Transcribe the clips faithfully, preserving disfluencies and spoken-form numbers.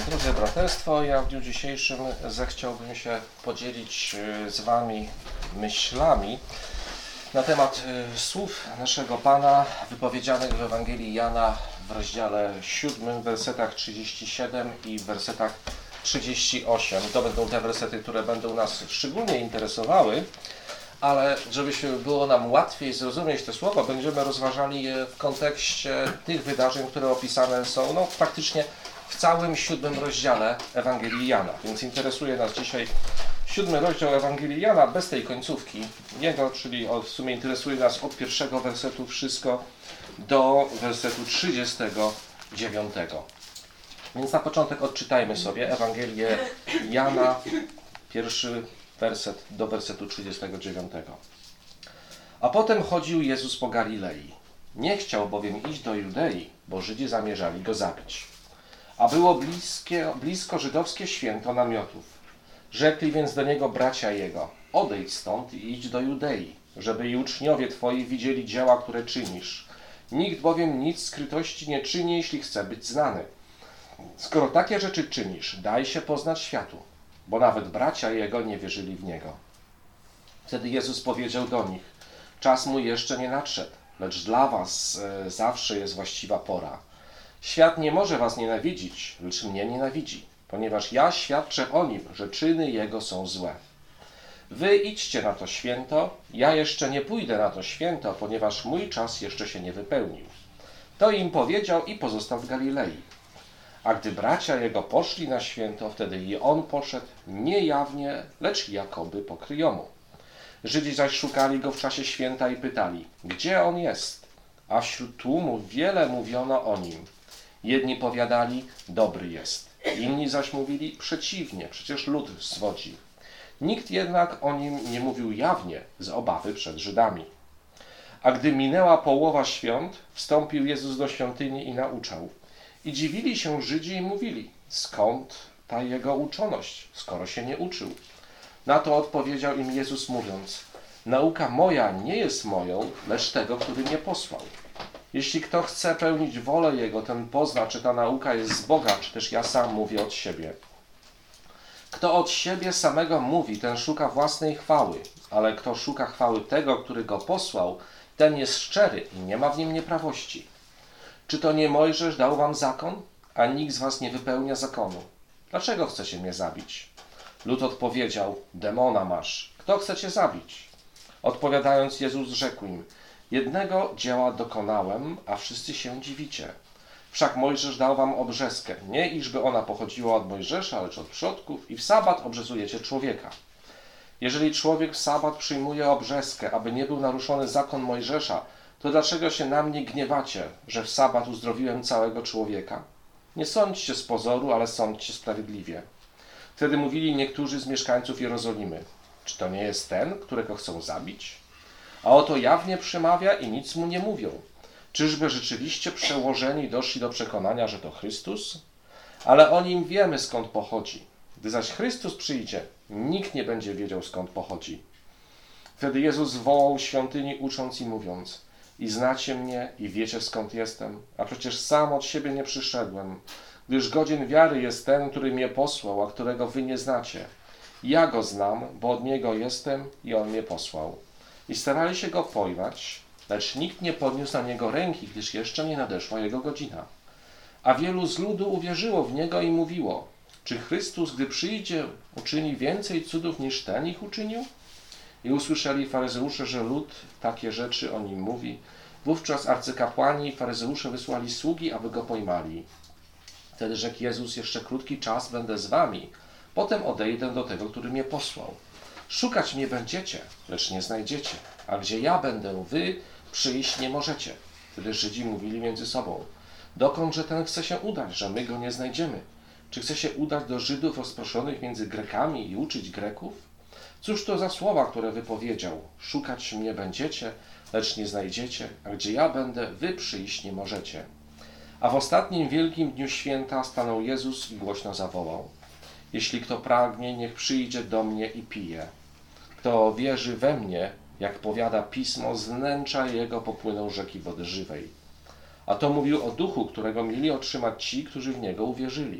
Drodzy braterstwo, ja w dniu dzisiejszym zechciałbym się podzielić z Wami myślami na temat słów naszego Pana wypowiedzianych w Ewangelii Jana w rozdziale siódmym, w wersetach trzydzieści siedem i w wersetach trzydzieści osiem. To będą te wersety, które będą nas szczególnie interesowały, ale żeby się było nam łatwiej zrozumieć te słowa, będziemy rozważali je w kontekście tych wydarzeń, które opisane są no, praktycznie w całym siódmym rozdziale Ewangelii Jana. Więc interesuje nas dzisiaj siódmy rozdział Ewangelii Jana bez tej końcówki jego, czyli w sumie interesuje nas od pierwszego wersetu wszystko do wersetu trzydziestego dziewiątego. Więc na początek odczytajmy sobie Ewangelię Jana, pierwszy werset do wersetu trzydziestego dziewiątego. A potem chodził Jezus po Galilei. Nie chciał bowiem iść do Judei, bo Żydzi zamierzali go zabić. A było bliskie, blisko żydowskie święto namiotów. Rzekli więc do niego bracia jego: odejdź stąd i idź do Judei, żeby i uczniowie twoi widzieli dzieła, które czynisz. Nikt bowiem nic skrytości nie czyni, jeśli chce być znany. Skoro takie rzeczy czynisz, daj się poznać światu, bo nawet bracia jego nie wierzyli w niego. Wtedy Jezus powiedział do nich: czas mój jeszcze nie nadszedł, lecz dla was e, zawsze jest właściwa pora. Świat nie może was nienawidzić, lecz mnie nienawidzi, ponieważ ja świadczę o nim, że czyny jego są złe. Wy idźcie na to święto, ja jeszcze nie pójdę na to święto, ponieważ mój czas jeszcze się nie wypełnił. To im powiedział i pozostał w Galilei. A gdy bracia jego poszli na święto, wtedy i on poszedł nie jawnie, lecz jakoby po kryjomu. Żydzi zaś szukali go w czasie święta i pytali: gdzie on jest? A wśród tłumu wiele mówiono o nim. Jedni powiadali: dobry jest. Inni zaś mówili: przeciwnie, przecież lud zwodzi. Nikt jednak o nim nie mówił jawnie z obawy przed Żydami. A gdy minęła połowa świąt, wstąpił Jezus do świątyni i nauczał. I dziwili się Żydzi i mówili: skąd ta jego uczoność, skoro się nie uczył? Na to odpowiedział im Jezus mówiąc: nauka moja nie jest moją, lecz tego, który mnie posłał. Jeśli kto chce pełnić wolę Jego, ten pozna, czy ta nauka jest z Boga, czy też ja sam mówię od siebie. Kto od siebie samego mówi, ten szuka własnej chwały, ale kto szuka chwały tego, który go posłał, ten jest szczery i nie ma w nim nieprawości. Czy to nie Mojżesz dał wam zakon, a nikt z was nie wypełnia zakonu? Dlaczego chcecie mnie zabić? Lud odpowiedział: demona masz. Kto chce cię zabić? Odpowiadając, Jezus rzekł im: jednego dzieła dokonałem, a wszyscy się dziwicie. Wszak Mojżesz dał wam obrzeskę, nie iżby ona pochodziła od Mojżesza, lecz od przodków, i w sabat obrzezujecie człowieka. Jeżeli człowiek w sabat przyjmuje obrzeskę, aby nie był naruszony zakon Mojżesza, to dlaczego się na mnie gniewacie, że w sabat uzdrowiłem całego człowieka? Nie sądźcie z pozoru, ale sądźcie sprawiedliwie. Wtedy mówili niektórzy z mieszkańców Jerozolimy: czy to nie jest ten, którego chcą zabić? A oto jawnie przemawia i nic mu nie mówią. Czyżby rzeczywiście przełożeni doszli do przekonania, że to Chrystus? Ale o nim wiemy, skąd pochodzi. Gdy zaś Chrystus przyjdzie, nikt nie będzie wiedział, skąd pochodzi. Wtedy Jezus wołał w świątyni, ucząc i mówiąc: i znacie mnie, i wiecie, skąd jestem, a przecież sam od siebie nie przyszedłem, gdyż godzien wiary jest ten, który mnie posłał, a którego wy nie znacie. Ja go znam, bo od niego jestem i on mnie posłał. I starali się go pojmać, lecz nikt nie podniósł na niego ręki, gdyż jeszcze nie nadeszła jego godzina. A wielu z ludu uwierzyło w niego i mówiło: czy Chrystus, gdy przyjdzie, uczyni więcej cudów niż ten ich uczynił? I usłyszeli faryzeusze, że lud takie rzeczy o nim mówi. Wówczas arcykapłani i faryzeusze wysłali sługi, aby go pojmali. Wtedy rzekł Jezus: jeszcze krótki czas będę z wami, potem odejdę do tego, który mnie posłał. Szukać mnie będziecie, lecz nie znajdziecie, a gdzie ja będę, wy przyjść nie możecie. Wtedy Żydzi mówili między sobą: dokądże ten chce się udać, że my go nie znajdziemy? Czy chce się udać do Żydów rozproszonych między Grekami i uczyć Greków? Cóż to za słowa, które wypowiedział: szukać mnie będziecie, lecz nie znajdziecie, a gdzie ja będę, wy przyjść nie możecie. A w ostatnim wielkim dniu święta stanął Jezus i głośno zawołał: jeśli kto pragnie, niech przyjdzie do mnie i pije. Kto wierzy we mnie, jak powiada Pismo, z wnętrza jego popłyną rzeki wody żywej. A to mówił o duchu, którego mieli otrzymać ci, którzy w niego uwierzyli.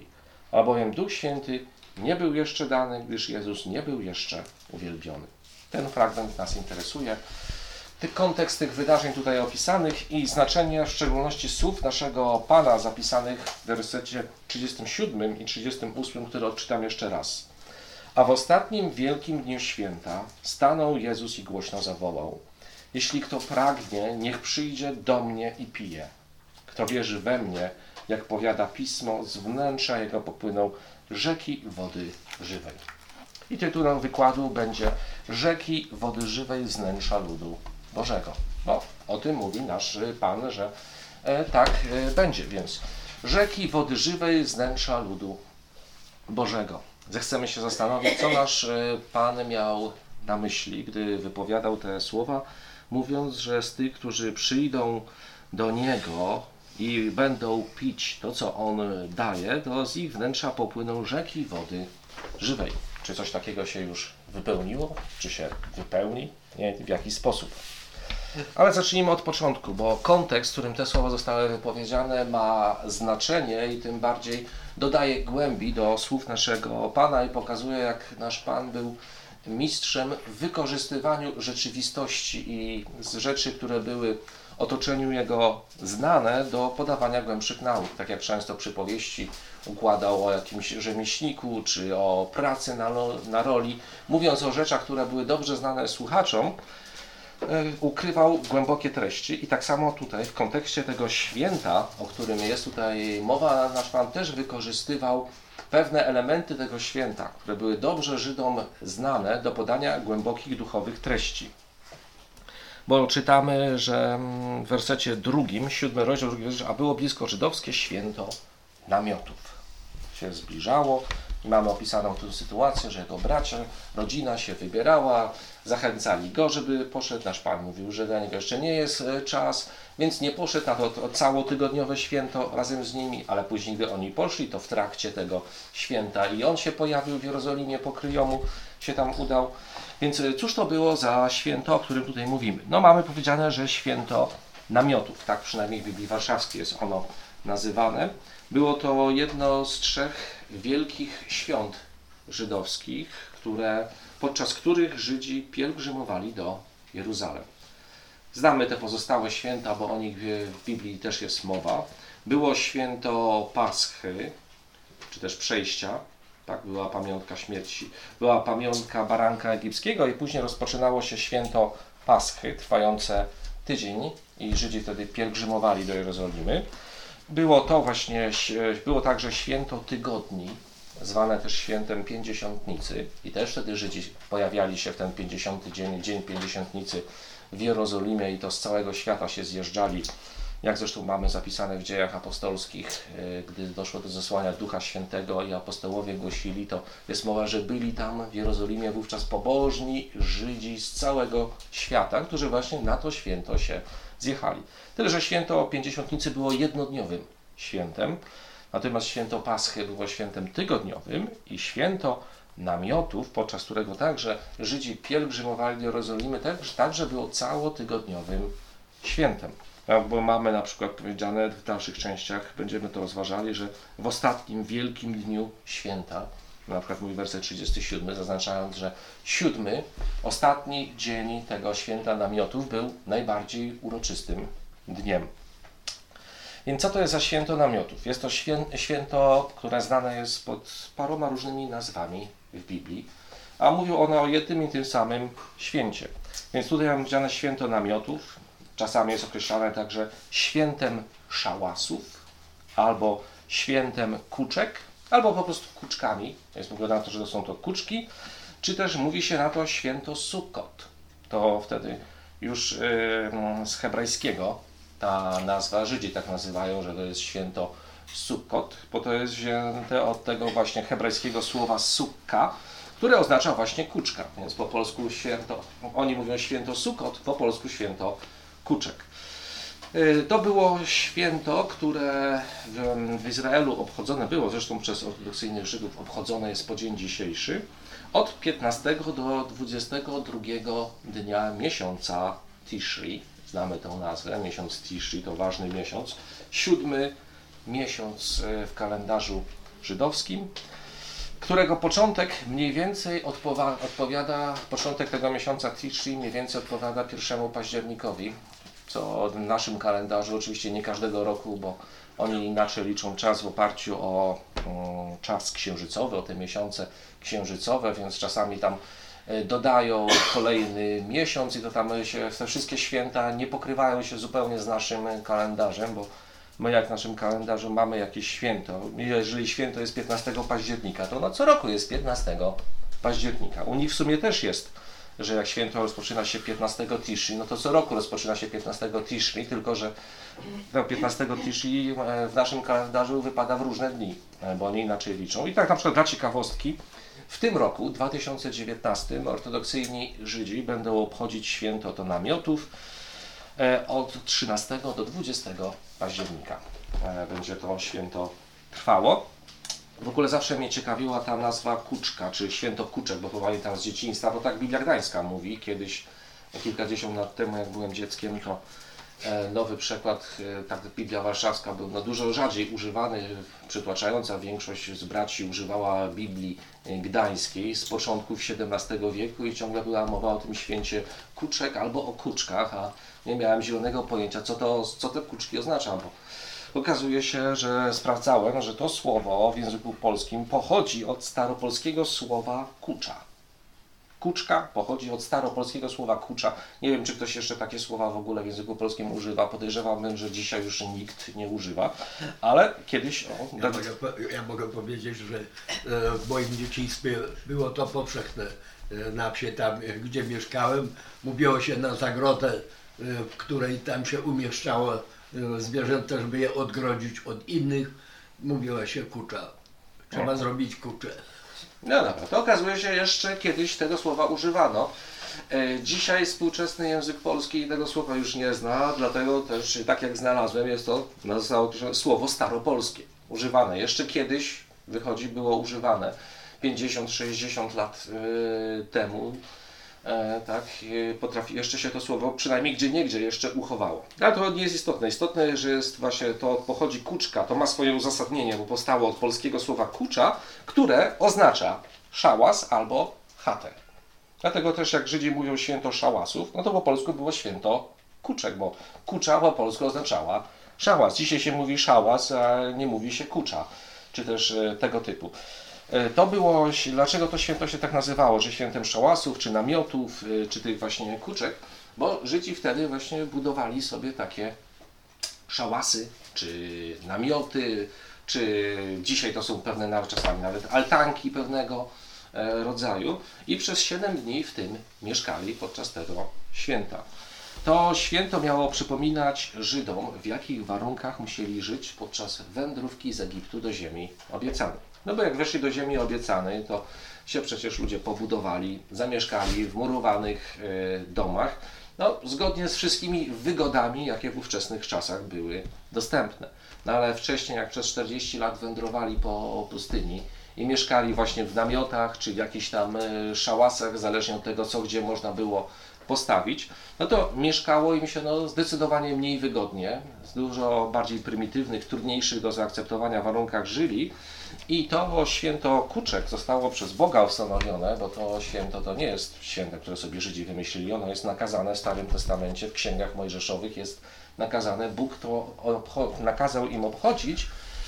albowiem Duch Święty nie był jeszcze dany, gdyż Jezus nie był jeszcze uwielbiony. Ten fragment nas interesuje. Kontekst tych wydarzeń tutaj opisanych i znaczenie w szczególności słów naszego Pana zapisanych w wersecie trzydziestym siódmym i trzydziestym ósmym, które odczytam jeszcze raz. A w ostatnim wielkim dniu święta stanął Jezus i głośno zawołał: jeśli kto pragnie, niech przyjdzie do mnie i pije. Kto wierzy we mnie, jak powiada Pismo, z wnętrza jego popłyną rzeki wody żywej. I tytułem wykładu będzie Rzeki wody żywej z wnętrza ludu Bożego. No, o tym mówi nasz Pan, że e, tak e, będzie, więc rzeki wody żywej z wnętrza ludu Bożego. Zechcemy się zastanowić, co nasz e, Pan miał na myśli, gdy wypowiadał te słowa, mówiąc, że z tych, którzy przyjdą do Niego i będą pić to, co On daje, to z ich wnętrza popłyną rzeki wody żywej. Czy coś takiego się już wypełniło? Czy się wypełni? Nie, w jaki sposób? Ale zacznijmy od początku, bo kontekst, w którym te słowa zostały wypowiedziane, ma znaczenie i tym bardziej dodaje głębi do słów naszego Pana i pokazuje, jak nasz Pan był mistrzem w wykorzystywaniu rzeczywistości i z rzeczy, które były otoczeniu Jego znane, do podawania głębszych nauk. Tak jak często przypowieści układał o jakimś rzemieślniku, czy o pracy na, na roli, mówiąc o rzeczach, które były dobrze znane słuchaczom, ukrywał głębokie treści. I tak samo tutaj w kontekście tego święta, o którym jest tutaj mowa, nasz Pan też wykorzystywał pewne elementy tego święta, które były dobrze Żydom znane, do podania głębokich duchowych treści. Bo czytamy, że w wersecie drugim, siódmy rozdział, drugi wiersz, a było blisko żydowskie święto namiotów. Się zbliżało i mamy opisaną tę sytuację, że jego bracia, rodzina się wybierała, zachęcali go, żeby poszedł. Nasz Pan mówił, że dla niego jeszcze nie jest czas, więc nie poszedł na to, to całotygodniowe święto razem z nimi, ale później, gdy oni poszli, to w trakcie tego święta i on się pojawił w Jerozolimie, pokryjomu się tam udał. Więc cóż to było za święto, o którym tutaj mówimy? No mamy powiedziane, że święto namiotów, tak przynajmniej w Biblii Warszawskiej jest ono nazywane. Było to jedno z trzech wielkich świąt żydowskich, które, podczas których Żydzi pielgrzymowali do Jeruzalem. Znamy te pozostałe święta, bo o nich w Biblii też jest mowa. Było święto Paschy, czy też przejścia. Tak, była pamiątka śmierci, była pamiątka baranka egipskiego i później rozpoczynało się święto Paschy, trwające tydzień i Żydzi wtedy pielgrzymowali do Jerozolimy. Było to właśnie, było także święto tygodni, zwane też świętem Pięćdziesiątnicy i też wtedy Żydzi pojawiali się w ten pięćdziesiąty dzień, dzień Pięćdziesiątnicy w Jerozolimie i to z całego świata się zjeżdżali. Jak zresztą mamy zapisane w Dziejach Apostolskich, gdy doszło do zesłania Ducha Świętego i apostołowie głosili, to jest mowa, że byli tam w Jerozolimie wówczas pobożni Żydzi z całego świata, którzy właśnie na to święto się zjechali. Tyle, że święto Pięćdziesiątnicy było jednodniowym świętem, natomiast święto Paschy było świętem tygodniowym i święto namiotów, podczas którego także Żydzi pielgrzymowali do Jerozolimy, także było całotygodniowym świętem. Bo mamy na przykład powiedziane w dalszych częściach, będziemy to rozważali, że w ostatnim wielkim dniu święta, na przykład mój werset trzydziesty siódmy, zaznaczając, że siódmy, ostatni dzień tego święta namiotów był najbardziej uroczystym dniem. Więc co to jest za święto namiotów? Jest to święto, które znane jest pod paroma różnymi nazwami w Biblii, a mówią one o jednym i tym samym święcie. Więc tutaj mamy powiedziane święto namiotów. Czasami jest określane także świętem szałasów, albo świętem kuczek, albo po prostu kuczkami. Jest mówione na to, że to są to kuczki, czy też mówi się na to święto Sukkot. To wtedy już yy, z hebrajskiego ta nazwa, Żydzi tak nazywają, że to jest święto Sukkot, bo to jest wzięte od tego właśnie hebrajskiego słowa sukka, które oznacza właśnie kuczka. Więc po polsku święto, oni mówią święto Sukkot, po polsku święto kuczek. To było święto, które w Izraelu obchodzone było, zresztą przez ortodoksyjnych Żydów obchodzone jest po dzień dzisiejszy, od piętnastego do dwudziestego drugiego dnia miesiąca Tishri. Znamy tę nazwę, miesiąc Tishri to ważny miesiąc, siódmy miesiąc w kalendarzu żydowskim, którego początek mniej więcej odpowa- odpowiada, początek tego miesiąca Tishri mniej więcej odpowiada pierwszemu październikowi, co w naszym kalendarzu, oczywiście nie każdego roku, bo oni inaczej liczą czas w oparciu o um, czas księżycowy, o te miesiące księżycowe, więc czasami tam dodają kolejny miesiąc i to tam się, te wszystkie święta nie pokrywają się zupełnie z naszym kalendarzem, bo my jak w naszym kalendarzu mamy jakieś święto, jeżeli święto jest piętnastego października, to no co roku jest piętnastego października. U nich w sumie też jest, że jak święto rozpoczyna się piętnastego Tishri, no to co roku rozpoczyna się piętnastego Tishri, tylko że piętnastego Tishri w naszym kalendarzu wypada w różne dni, bo oni inaczej liczą. I tak na przykład dla ciekawostki, w tym roku, dwa tysiące dziewiętnastym, ortodoksyjni Żydzi będą obchodzić święto to namiotów od trzynastego do dwudziestego października. Będzie to święto trwało. W ogóle zawsze mnie ciekawiła ta nazwa Kuczka, czy święto Kuczek, bo pamiętam z dzieciństwa, bo tak Biblia Gdańska mówi. Kiedyś, kilkadziesiąt lat temu, jak byłem dzieckiem, to nowy przekład, tak Biblia Warszawska był no, dużo rzadziej używany, przytłaczająca większość z braci używała Biblii Gdańskiej z początków siedemnastego wieku i ciągle była mowa o tym święcie Kuczek albo o Kuczkach, a nie miałem zielonego pojęcia, co, to, co te Kuczki oznacza, bo okazuje się, że sprawdzałem, że to słowo w języku polskim pochodzi od staropolskiego słowa kucza. Kuczka pochodzi od staropolskiego słowa kucza. Nie wiem, czy ktoś jeszcze takie słowa w ogóle w języku polskim używa. Podejrzewam, że dzisiaj już nikt nie używa, ale kiedyś... O, ja, mogę, ja mogę powiedzieć, że w moim dzieciństwie było to powszechne. Na wsi tam, gdzie mieszkałem, mówiło się na zagrodę, w której tam się umieszczało zwierzęta, żeby je odgrodzić od innych, mówiło się kucza. Trzeba o. zrobić kuczę. No dobra, to okazuje się, jeszcze kiedyś tego słowa używano. Dzisiaj współczesny język polski tego słowa już nie zna, dlatego też, tak jak znalazłem, jest to słowo staropolskie, używane. Jeszcze kiedyś, wychodzi, było używane pięćdziesiąt sześćdziesiąt lat temu. E, tak, potrafi, jeszcze się to słowo przynajmniej gdzie niegdzie jeszcze uchowało. Ale to nie jest istotne. Istotne, że jest właśnie to pochodzi kuczka, to ma swoje uzasadnienie, bo powstało od polskiego słowa kucza, które oznacza szałas albo chatę. Dlatego też jak Żydzi mówią święto szałasów, no to po polsku było święto kuczek, bo kucza po polsku oznaczała szałas. Dzisiaj się mówi szałas, a nie mówi się kucza, czy też e, tego typu. To było, dlaczego to święto się tak nazywało, że świętem szałasów, czy namiotów, czy tych właśnie kuczek, bo Żydzi wtedy właśnie budowali sobie takie szałasy, czy namioty, czy dzisiaj to są pewne czasami nawet altanki pewnego rodzaju i przez siedem dni w tym mieszkali podczas tego święta. To święto miało przypominać Żydom, w jakich warunkach musieli żyć podczas wędrówki z Egiptu do ziemi obiecanej. No bo jak weszli do ziemi obiecanej, to się przecież ludzie pobudowali, zamieszkali w murowanych y, domach, no zgodnie z wszystkimi wygodami, jakie w ówczesnych czasach były dostępne. No ale wcześniej, jak przez czterdzieści lat wędrowali po pustyni i mieszkali właśnie w namiotach, czy w jakichś tam y, szałasach, zależnie od tego, co gdzie można było postawić, no to mieszkało im się no, zdecydowanie mniej wygodnie, z dużo bardziej prymitywnych, trudniejszych do zaakceptowania warunkach żyli i to święto Kuczek zostało przez Boga ustanowione, bo to święto to nie jest święto, które sobie Żydzi wymyślili, ono jest nakazane w Starym Testamencie, w księgach mojżeszowych jest nakazane, Bóg to nakazał im obchodzić,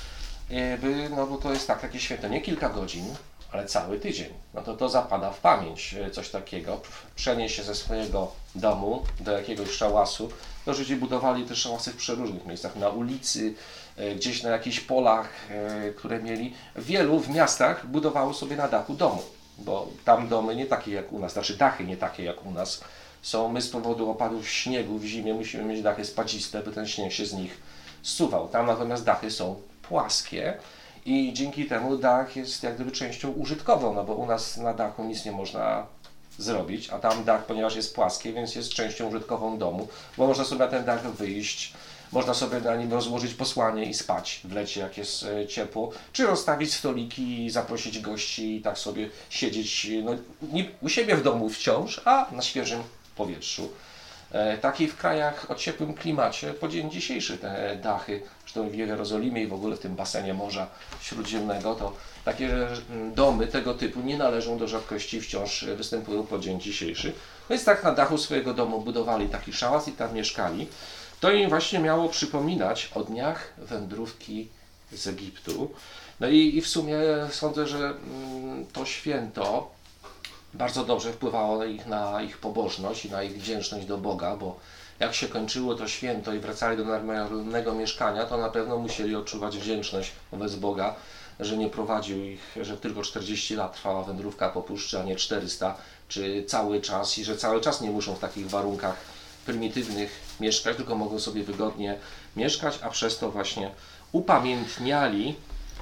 by, no bo to jest tak, takie święto, nie kilka godzin, ale cały tydzień. No to to zapada w pamięć, coś takiego. Przenieść się ze swojego domu do jakiegoś szałasu. To Żydzi budowali te szałasy w przeróżnych miejscach, na ulicy, gdzieś na jakichś polach, które mieli. Wielu w miastach budowało sobie na dachu domu, bo tam domy nie takie jak u nas, znaczy dachy nie takie jak u nas są. My z powodu opadów śniegu w zimie musimy mieć dachy spadziste, by ten śnieg się z nich zsuwał. Tam natomiast dachy są płaskie. I dzięki temu dach jest jak gdyby częścią użytkową, no bo u nas na dachu nic nie można zrobić, a tam dach, ponieważ jest płaskie, więc jest częścią użytkową domu, bo można sobie na ten dach wyjść, można sobie na nim rozłożyć posłanie i spać w lecie, jak jest ciepło, czy rozstawić stoliki i zaprosić gości i tak sobie siedzieć no, nie u siebie w domu wciąż, a na świeżym powietrzu Takiej w krajach o ciepłym klimacie po dzień dzisiejszy te dachy, zresztą w Jerozolimie i w ogóle w tym basenie Morza Śródziemnego, to takie domy tego typu nie należą do rzadkości, wciąż występują po dzień dzisiejszy. Więc tak na dachu swojego domu budowali taki szałas i tam mieszkali. To im właśnie miało przypominać o dniach wędrówki z Egiptu. No i, i w sumie sądzę, że mm, to święto bardzo dobrze wpływało na ich, na ich pobożność i na ich wdzięczność do Boga, bo jak się kończyło to święto i wracali do normalnego mieszkania, to na pewno musieli odczuwać wdzięczność wobec Boga, że nie prowadził ich, że tylko czterdzieści lat trwała wędrówka po puszczy, a nie czterysta, czy cały czas i że cały czas nie muszą w takich warunkach prymitywnych mieszkać, tylko mogą sobie wygodnie mieszkać, a przez to właśnie upamiętniali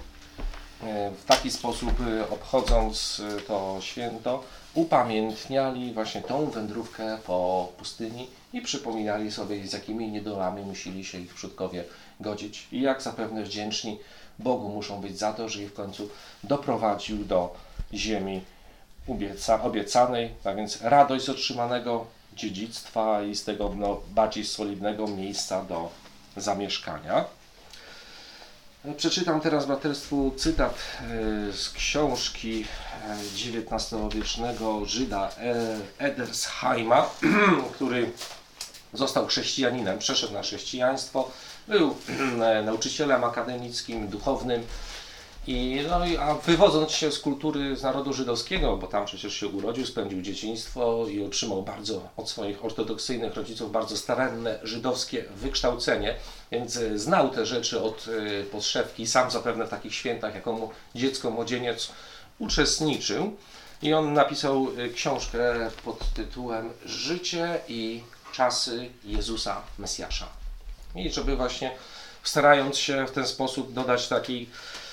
w taki sposób, obchodząc to święto, upamiętniali właśnie tą wędrówkę po pustyni i przypominali sobie, z jakimi niedolami musieli się ich przodkowie godzić i jak zapewne wdzięczni Bogu muszą być za to, że ich w końcu doprowadził do ziemi obieca, obiecanej, a więc radość z otrzymanego dziedzictwa i z tego no, bardziej solidnego miejsca do zamieszkania. Przeczytam teraz braterstwu cytat z książki dziewiętnastowiecznego Żyda Edersheima, który został chrześcijaninem, przeszedł na chrześcijaństwo, był nauczycielem akademickim, duchownym, i, no, a wywodząc się z kultury, z narodu żydowskiego, bo tam przecież się urodził, spędził dzieciństwo i otrzymał bardzo od swoich ortodoksyjnych rodziców bardzo starenne żydowskie wykształcenie, więc znał te rzeczy od podszewki, sam zapewne w takich świętach jako dziecko, młodzieniec uczestniczył i on napisał książkę pod tytułem Życie i czasy Jezusa Mesjasza. I żeby właśnie starając się w ten sposób dodać takiej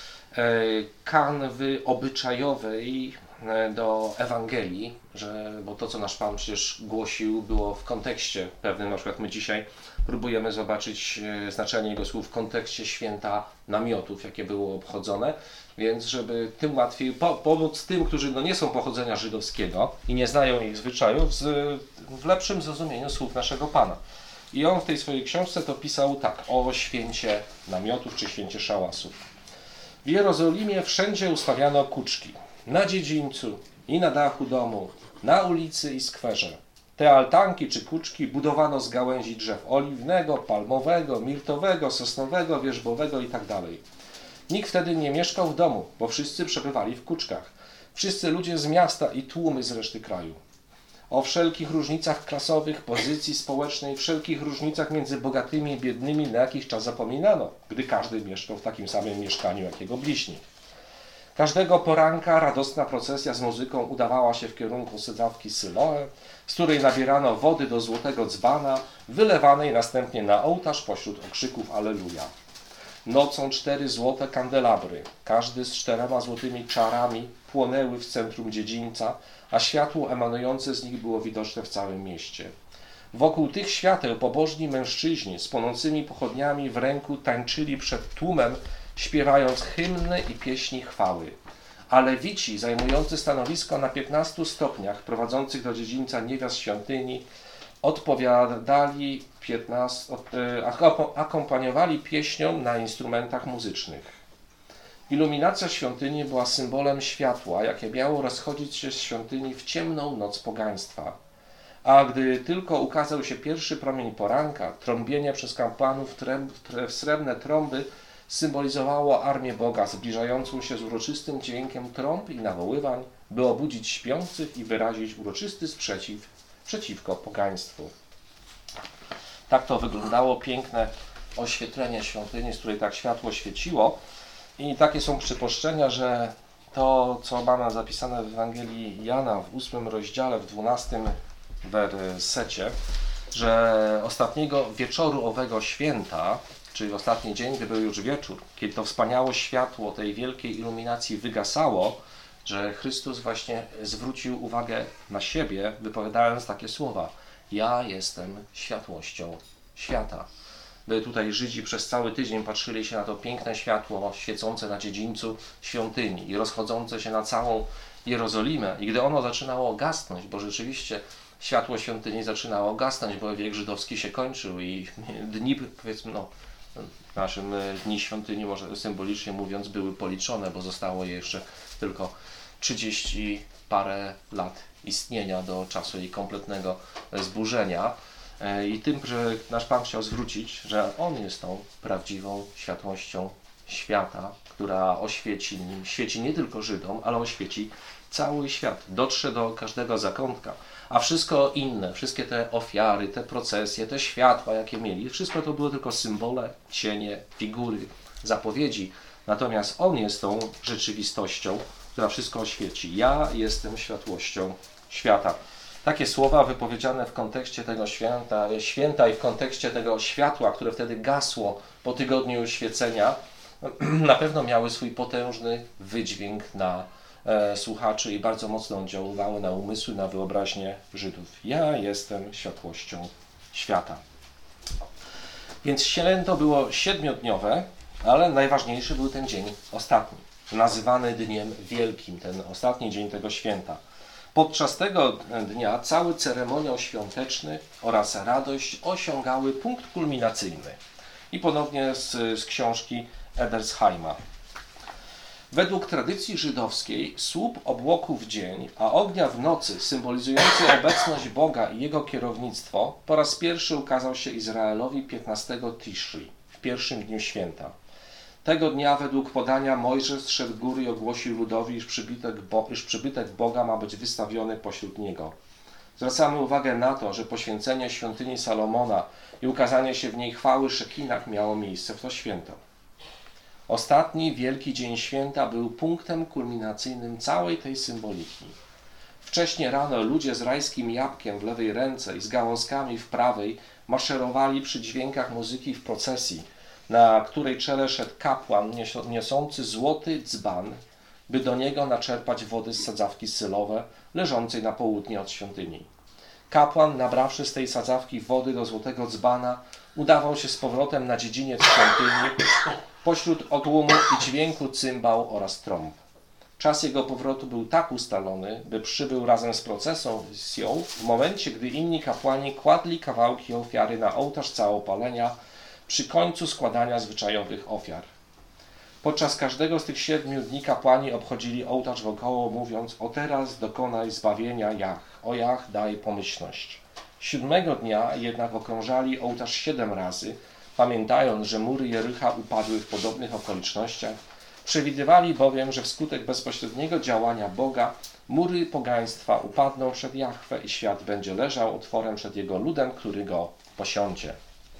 kanwy obyczajowej do Ewangelii, że, bo to, co nasz Pan przecież głosił, było w kontekście pewnym, na przykład my dzisiaj próbujemy zobaczyć znaczenie Jego słów w kontekście święta namiotów, jakie było obchodzone, więc żeby tym łatwiej po, pomóc tym, którzy no, nie są pochodzenia żydowskiego i nie znają ich zwyczajów, z, w lepszym zrozumieniu słów naszego Pana. I on w tej swojej książce to pisał tak, o święcie namiotów czy święcie szałasów. W Jerozolimie wszędzie ustawiano kuczki, na dziedzińcu i na dachu domu, na ulicy i skwerze. Te altanki czy kuczki budowano z gałęzi drzew oliwnego, palmowego, mirtowego, sosnowego, wierzbowego itd. Nikt wtedy nie mieszkał w domu, bo wszyscy przebywali w kuczkach. Wszyscy ludzie z miasta i tłumy z reszty kraju. O wszelkich różnicach klasowych, pozycji społecznej, wszelkich różnicach między bogatymi i biednymi na jakiś czas zapominano, gdy każdy mieszkał w takim samym mieszkaniu jak jego bliźni. Każdego poranka radosna procesja z muzyką udawała się w kierunku sadzawki Syloe, z której nabierano wody do złotego dzbana, wylewanej następnie na ołtarz pośród okrzyków Alleluja. Nocą cztery złote kandelabry, każdy z czterema złotymi czarami, płonęły w centrum dziedzińca, a światło emanujące z nich było widoczne w całym mieście. Wokół tych świateł pobożni mężczyźni z płonącymi pochodniami w ręku tańczyli przed tłumem, śpiewając hymny i pieśni chwały. A lewici, zajmujący stanowisko na piętnastu stopniach prowadzących do dziedzińca niewiast świątyni, odpowiadali piętnaście, akompaniowali pieśnią na instrumentach muzycznych. Iluminacja świątyni była symbolem światła, jakie miało rozchodzić się z świątyni w ciemną noc pogaństwa. A gdy tylko ukazał się pierwszy promień poranka, trąbienie przez kapłanów w srebrne trąby symbolizowało armię Boga zbliżającą się z uroczystym dźwiękiem trąb i nawoływań, by obudzić śpiących i wyrazić uroczysty sprzeciw przeciwko pogaństwu. Tak to wyglądało piękne oświetlenie świątyni, z której tak światło świeciło. I takie są przypuszczenia, że to, co mamy zapisane w Ewangelii Jana w ósmym rozdziale, w dwunastym wersecie, że ostatniego wieczoru owego święta, czyli ostatni dzień, gdy był już wieczór, kiedy to wspaniałe światło tej wielkiej iluminacji wygasało, że Chrystus właśnie zwrócił uwagę na siebie, wypowiadając takie słowa: ja jestem światłością świata. By tutaj Żydzi przez cały tydzień patrzyli się na to piękne światło świecące na dziedzińcu świątyni i rozchodzące się na całą Jerozolimę. I gdy ono zaczynało gasnąć, bo rzeczywiście światło świątyni zaczynało gasnąć, bo wiek żydowski się kończył i dni, powiedzmy, no, naszym dni świątyni, może symbolicznie mówiąc, były policzone, bo zostało je jeszcze tylko trzydzieści parę lat istnienia do czasu jej kompletnego zburzenia. I tym, że nasz Pan chciał zwrócić, że On jest tą prawdziwą światłością świata, która oświeci nim, świeci nie tylko Żydom, ale oświeci cały świat, dotrze do każdego zakątka, a wszystko inne, wszystkie te ofiary, te procesje, te światła, jakie mieli, wszystko to było tylko symbole, cienie, figury, zapowiedzi. Natomiast On jest tą rzeczywistością, która wszystko oświeci. Ja jestem światłością świata. Takie słowa wypowiedziane w kontekście tego święta, święta i w kontekście tego światła, które wtedy gasło po tygodniu świecenia, na pewno miały swój potężny wydźwięk na e, słuchaczy i bardzo mocno oddziaływały na umysły, na wyobraźnię Żydów. Ja jestem światłością świata. Więc święto było siedmiodniowe, ale najważniejszy był ten dzień ostatni, nazywany Dniem Wielkim, ten ostatni dzień tego święta. Podczas tego dnia cały ceremoniał świąteczny oraz radość osiągały punkt kulminacyjny. I ponownie z, z książki Edersheima. Według tradycji żydowskiej słup obłoku w dzień, a ognia w nocy, symbolizujący obecność Boga i Jego kierownictwo, po raz pierwszy ukazał się Izraelowi piętnastego Tishri, w pierwszym dniu święta. Tego dnia według podania Mojżesz zszedł góry i ogłosił ludowi, iż przybytek, Bo, iż przybytek Boga ma być wystawiony pośród niego. Zwracamy uwagę na to, że poświęcenie świątyni Salomona i ukazanie się w niej chwały Szekinach miało miejsce w to święto. Ostatni wielki dzień święta był punktem kulminacyjnym całej tej symboliki. Wcześnie rano ludzie z rajskim jabłkiem w lewej ręce i z gałązkami w prawej maszerowali przy dźwiękach muzyki w procesji, na której czele szedł kapłan niosący złoty dzban, by do niego naczerpać wody z sadzawki sylowe leżącej na południe od świątyni. Kapłan, nabrawszy z tej sadzawki wody do złotego dzbana, udawał się z powrotem na dziedziniec świątyni pośród odłumu i dźwięku cymbał oraz trąb. Czas jego powrotu był tak ustalony, by przybył razem z procesją w momencie, gdy inni kapłani kładli kawałki ofiary na ołtarz całopalenia przy końcu składania zwyczajowych ofiar. Podczas każdego z tych siedmiu dni kapłani obchodzili ołtarz wokoło, mówiąc: o teraz dokonaj zbawienia Jach, o Jach daj pomyślność. Siódmego dnia jednak okrążali ołtarz siedem razy, pamiętając, że mury Jericha upadły w podobnych okolicznościach. Przewidywali bowiem, że wskutek bezpośredniego działania Boga mury pogaństwa upadną przed Jahwe i świat będzie leżał otworem przed jego ludem, który go posiądzie.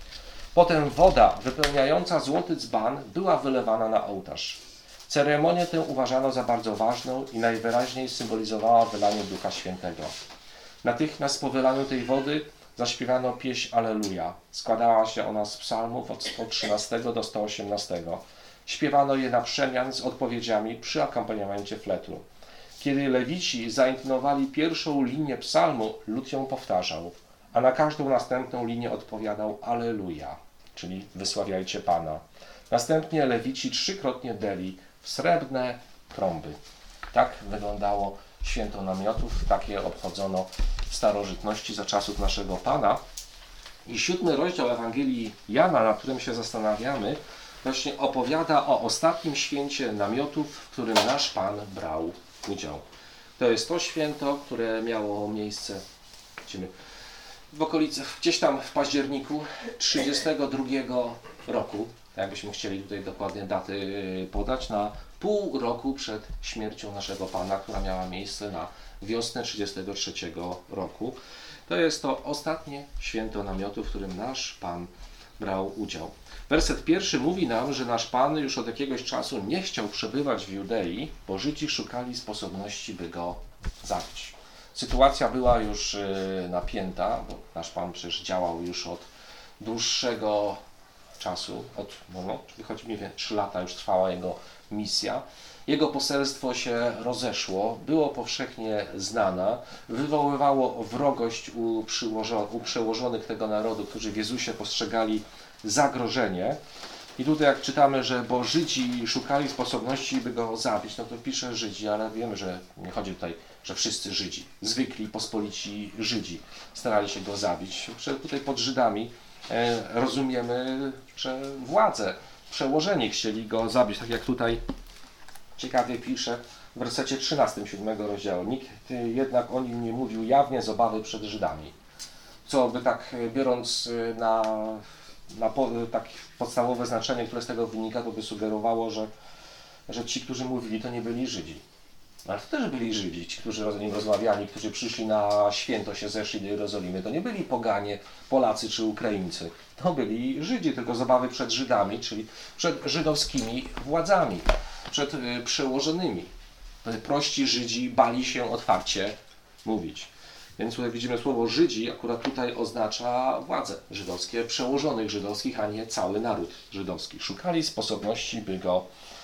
Potem woda wypełniająca złoty dzban była wylewana na ołtarz. Ceremonię tę uważano za bardzo ważną i najwyraźniej symbolizowała wylanie Ducha Świętego. Natychmiast po wylaniu tej wody zaśpiewano pieśń Alleluja. Składała się ona z psalmów od sto trzynastego do sto osiemnastego. Śpiewano je na przemian z odpowiedziami przy akompaniamencie fletu. Kiedy lewici zaintonowali pierwszą linię psalmu, lud ją powtarzał, a na każdą następną linię odpowiadał Alleluja, czyli wysławiajcie Pana. Następnie lewici trzykrotnie deli w srebrne trąby. Tak wyglądało święto namiotów, takie obchodzono w starożytności za czasów naszego Pana. I siódmy rozdział Ewangelii Jana, na którym się zastanawiamy, właśnie opowiada o ostatnim święcie namiotów, w którym nasz Pan brał udział. To jest to święto, które miało miejsce w okolicy, gdzieś tam w październiku trzydziestego drugiego roku, jakbyśmy chcieli tutaj dokładnie daty podać, na pół roku przed śmiercią naszego Pana, która miała miejsce na wiosnę trzydziestego trzeciego roku. To jest to ostatnie święto namiotu, w którym nasz Pan brał udział. Werset pierwszy mówi nam, że nasz Pan już od jakiegoś czasu nie chciał przebywać w Judei, bo Żydzi szukali sposobności, by go zabić. Sytuacja była już napięta, bo nasz Pan przecież działał już od dłuższego czasu, od, no, wychodzi mi trzy lata już trwała jego misja. Jego poselstwo się rozeszło, było powszechnie znane, wywoływało wrogość u, u przełożonych tego narodu, którzy w Jezusie postrzegali zagrożenie. I tutaj jak czytamy, że bo Żydzi szukali sposobności, by go zabić, no to pisze Żydzi, ale wiemy, że nie chodzi tutaj, że wszyscy Żydzi, zwykli, pospolici Żydzi starali się go zabić. Że tutaj pod Żydami e, rozumiemy, że władze, przełożeni chcieli go zabić, tak jak tutaj ciekawie pisze w wersecie trzynastym siódmego rozdziału. Nikt jednak o nim nie mówił jawnie z obawy przed Żydami. Co by tak biorąc na, na po, tak podstawowe znaczenie, które z tego wynika, to by sugerowało, że, że ci, którzy mówili, to nie byli Żydzi. Ale to też byli Żydzi, ci, którzy o nim rozmawiali, którzy przyszli na święto, się zeszli do Jerozolimy. To nie byli poganie, Polacy czy Ukraińcy. To byli Żydzi, tylko z obawy przed Żydami, czyli przed żydowskimi władzami, przed y, przełożonymi. Prości Żydzi bali się otwarcie mówić. Więc tutaj widzimy słowo Żydzi, akurat tutaj oznacza władze żydowskie, przełożonych żydowskich, a nie cały naród żydowski. Szukali sposobności, by go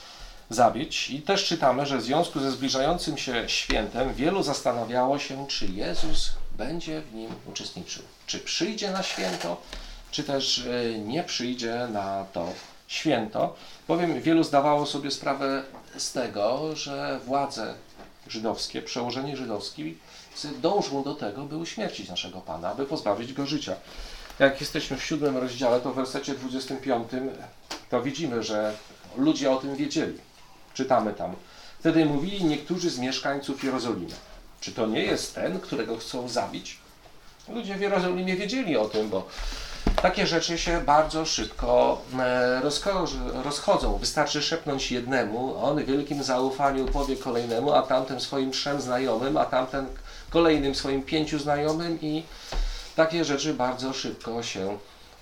zabić. I też czytamy, że w związku ze zbliżającym się świętem wielu zastanawiało się, czy Jezus będzie w nim uczestniczył. Czy przyjdzie na święto, czy też nie przyjdzie na to święto. Bowiem wielu zdawało sobie sprawę z tego, że władze żydowskie, przełożeni żydowski dążą do tego, by uśmiercić naszego Pana, by pozbawić go życia. Jak jesteśmy w siódmym rozdziale, to w wersecie dwudziestym piątym to widzimy, że ludzie o tym wiedzieli. Czytamy tam. Wtedy mówili niektórzy z mieszkańców Jerozolimy. Czy to nie jest ten, którego chcą zabić? Ludzie w Jerozolimie wiedzieli o tym, bo takie rzeczy się bardzo szybko rozchodzą. Wystarczy szepnąć jednemu, on w wielkim zaufaniu powie kolejnemu, a tamtym swoim trzem znajomym, a tamten kolejnym swoim pięciu znajomym i takie rzeczy bardzo szybko się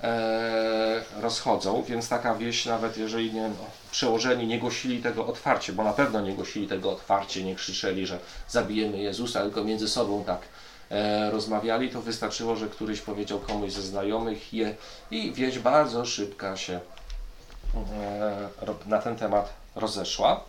e, rozchodzą, więc taka wieść, nawet jeżeli nie, no, przełożeni nie głosili tego otwarcie, bo na pewno nie głosili tego otwarcie, nie krzyczeli, że zabijemy Jezusa, tylko między sobą tak e, rozmawiali, to wystarczyło, że któryś powiedział komuś ze znajomych je i wieść bardzo szybko się e, na ten temat rozeszła.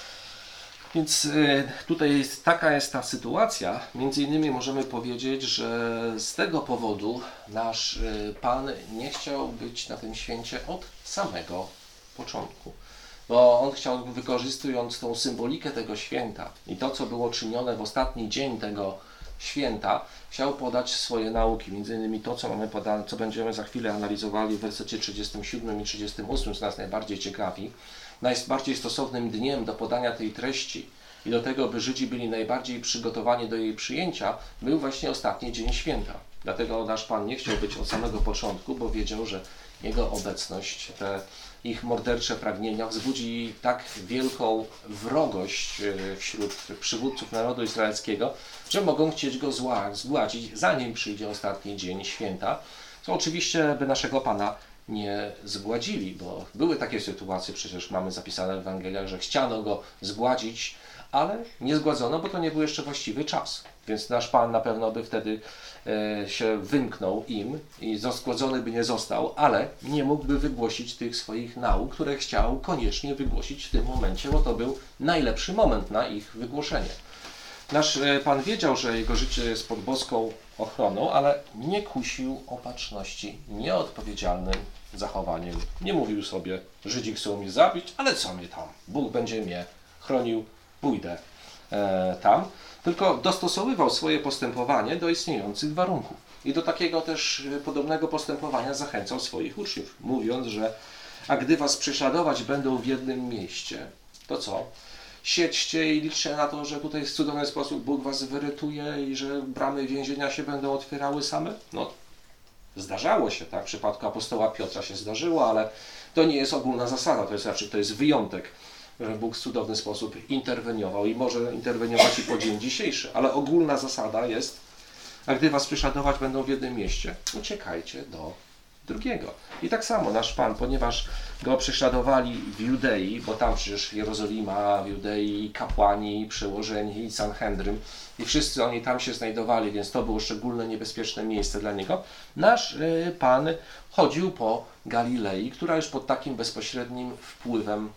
Więc tutaj jest, taka jest ta sytuacja. Między innymi możemy powiedzieć, że z tego powodu nasz Pan nie chciał być na tym święcie od samego początku. Bo On chciał, wykorzystując tą symbolikę tego święta i to, co było czynione w ostatni dzień tego święta, chciał podać swoje nauki. Między innymi to, co mamy podane, co będziemy za chwilę analizowali w wersecie trzydziestym siódmym i trzydziestym ósmym, co nas najbardziej ciekawi. Najbardziej stosownym dniem do podania tej treści i do tego, by Żydzi byli najbardziej przygotowani do jej przyjęcia, był właśnie ostatni dzień święta. Dlatego nasz Pan nie chciał być od samego początku, bo wiedział, że Jego obecność, te ich mordercze pragnienia wzbudzi tak wielką wrogość wśród przywódców narodu izraelskiego, że mogą chcieć go zgładzić, zanim przyjdzie ostatni dzień święta, co oczywiście by naszego Pana nie zgładzili, bo były takie sytuacje, przecież mamy zapisane w Ewangeliach, że chciano go zgładzić, ale nie zgładzono, bo to nie był jeszcze właściwy czas. Więc nasz Pan na pewno by wtedy e, się wymknął im i zgładzony by nie został, ale nie mógłby wygłosić tych swoich nauk, które chciał koniecznie wygłosić w tym momencie, bo to był najlepszy moment na ich wygłoszenie. Nasz Pan wiedział, że jego życie jest pod boską ochroną, ale nie kusił opatrzności, nieodpowiedzialnym zachowaniem. Nie mówił sobie, Żydzi chcą mnie zabić, ale co mnie tam? Bóg będzie mnie chronił, pójdę e, tam. Tylko dostosowywał swoje postępowanie do istniejących warunków. I do takiego też podobnego postępowania zachęcał swoich uczniów, mówiąc, że a gdy was prześladować będą w jednym mieście, to co? Siedźcie i liczcie na to, że tutaj w cudowny sposób Bóg was wyrytuje i że bramy więzienia się będą otwierały same? No, zdarzało się, tak? W przypadku apostoła Piotra się zdarzyło, ale to nie jest ogólna zasada, to jest raczej to jest wyjątek, że Bóg w cudowny sposób interweniował i może interweniować i po dzień dzisiejszy, ale ogólna zasada jest, a gdy was prześladować będą w jednym mieście, uciekajcie do drugiego. I tak samo nasz Pan, ponieważ go prześladowali w Judei, bo tam przecież Jerozolima, w Judei, kapłani, przełożeni i Sanhedryn i wszyscy oni tam się znajdowali, więc to było szczególne niebezpieczne miejsce dla niego. Nasz y, Pan chodził po Galilei, która już pod takim bezpośrednim wpływem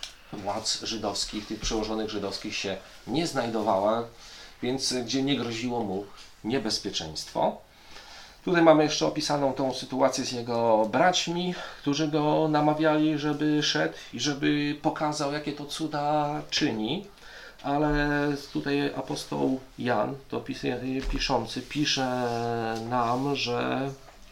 władz żydowskich, tych przełożonych żydowskich się nie znajdowała, więc gdzie nie groziło mu niebezpieczeństwo. Tutaj mamy jeszcze opisaną tą sytuację z jego braćmi, którzy go namawiali, żeby szedł i żeby pokazał, jakie to cuda czyni. Ale tutaj apostoł Jan, to pis piszący, pisze nam, że,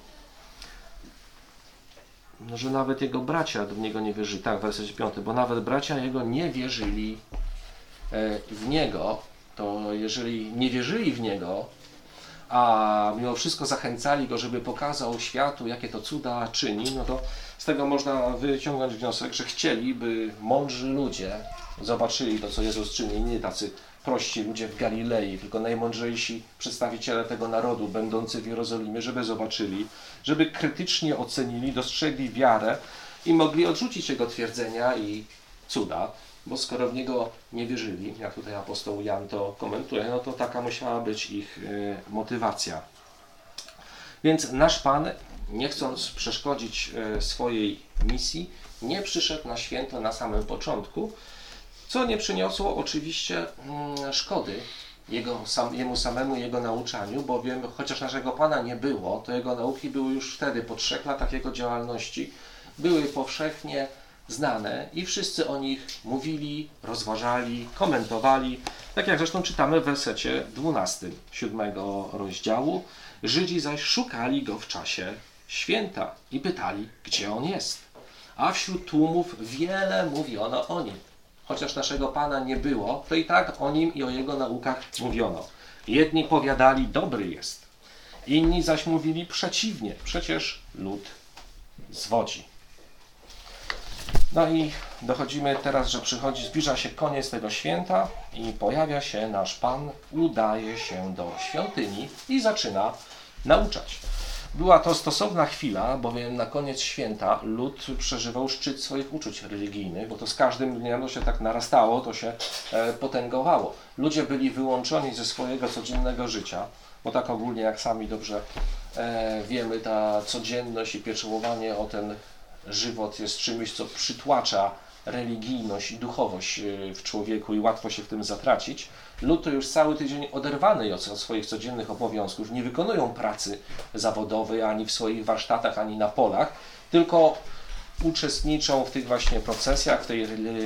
że nawet jego bracia w niego nie wierzyli. Tak, werset piąty, bo nawet bracia jego nie wierzyli w niego. To jeżeli nie wierzyli w niego, a mimo wszystko zachęcali go, żeby pokazał światu, jakie to cuda czyni, no to z tego można wyciągnąć wniosek, że chcieli, by mądrzy ludzie zobaczyli to, co Jezus czyni, nie tacy prości ludzie w Galilei, tylko najmądrzejsi przedstawiciele tego narodu, będący w Jerozolimie, żeby zobaczyli, żeby krytycznie ocenili, dostrzegli wiarę i mogli odrzucić jego twierdzenia i cuda, bo skoro w niego nie wierzyli, jak tutaj apostoł Jan to komentuje, no to taka musiała być ich y, motywacja. Więc nasz Pan, nie chcąc przeszkodzić y, swojej misji, nie przyszedł na święto na samym początku, co nie przyniosło oczywiście mm, szkody jego, sam, jemu samemu, jego nauczaniu, bowiem chociaż naszego Pana nie było, to jego nauki były już wtedy, po trzech latach jego działalności, były powszechnie znane i wszyscy o nich mówili, rozważali, komentowali, tak jak zresztą czytamy w wersecie dwunastym siódmego rozdziału. Żydzi zaś szukali go w czasie święta i pytali, gdzie on jest. A wśród tłumów wiele mówiono o nim. Chociaż naszego Pana nie było, to i tak o nim i o jego naukach mówiono. Jedni powiadali, dobry jest, inni zaś mówili przeciwnie, przecież lud zwodzi. No i dochodzimy teraz, że przychodzi, zbliża się koniec tego święta i pojawia się nasz Pan, udaje się do świątyni i zaczyna nauczać. Była to stosowna chwila, bowiem na koniec święta lud przeżywał szczyt swoich uczuć religijnych, bo to z każdym dniem to się tak narastało, to się e, potęgowało. Ludzie byli wyłączoni ze swojego codziennego życia, bo tak ogólnie jak sami dobrze e, wiemy, ta codzienność i pieczołowanie o ten żywot jest czymś, co przytłacza religijność i duchowość w człowieku i łatwo się w tym zatracić. Lud to już cały tydzień oderwany od swoich codziennych obowiązków, nie wykonują pracy zawodowej ani w swoich warsztatach, ani na polach, tylko uczestniczą w tych właśnie procesjach, w tej,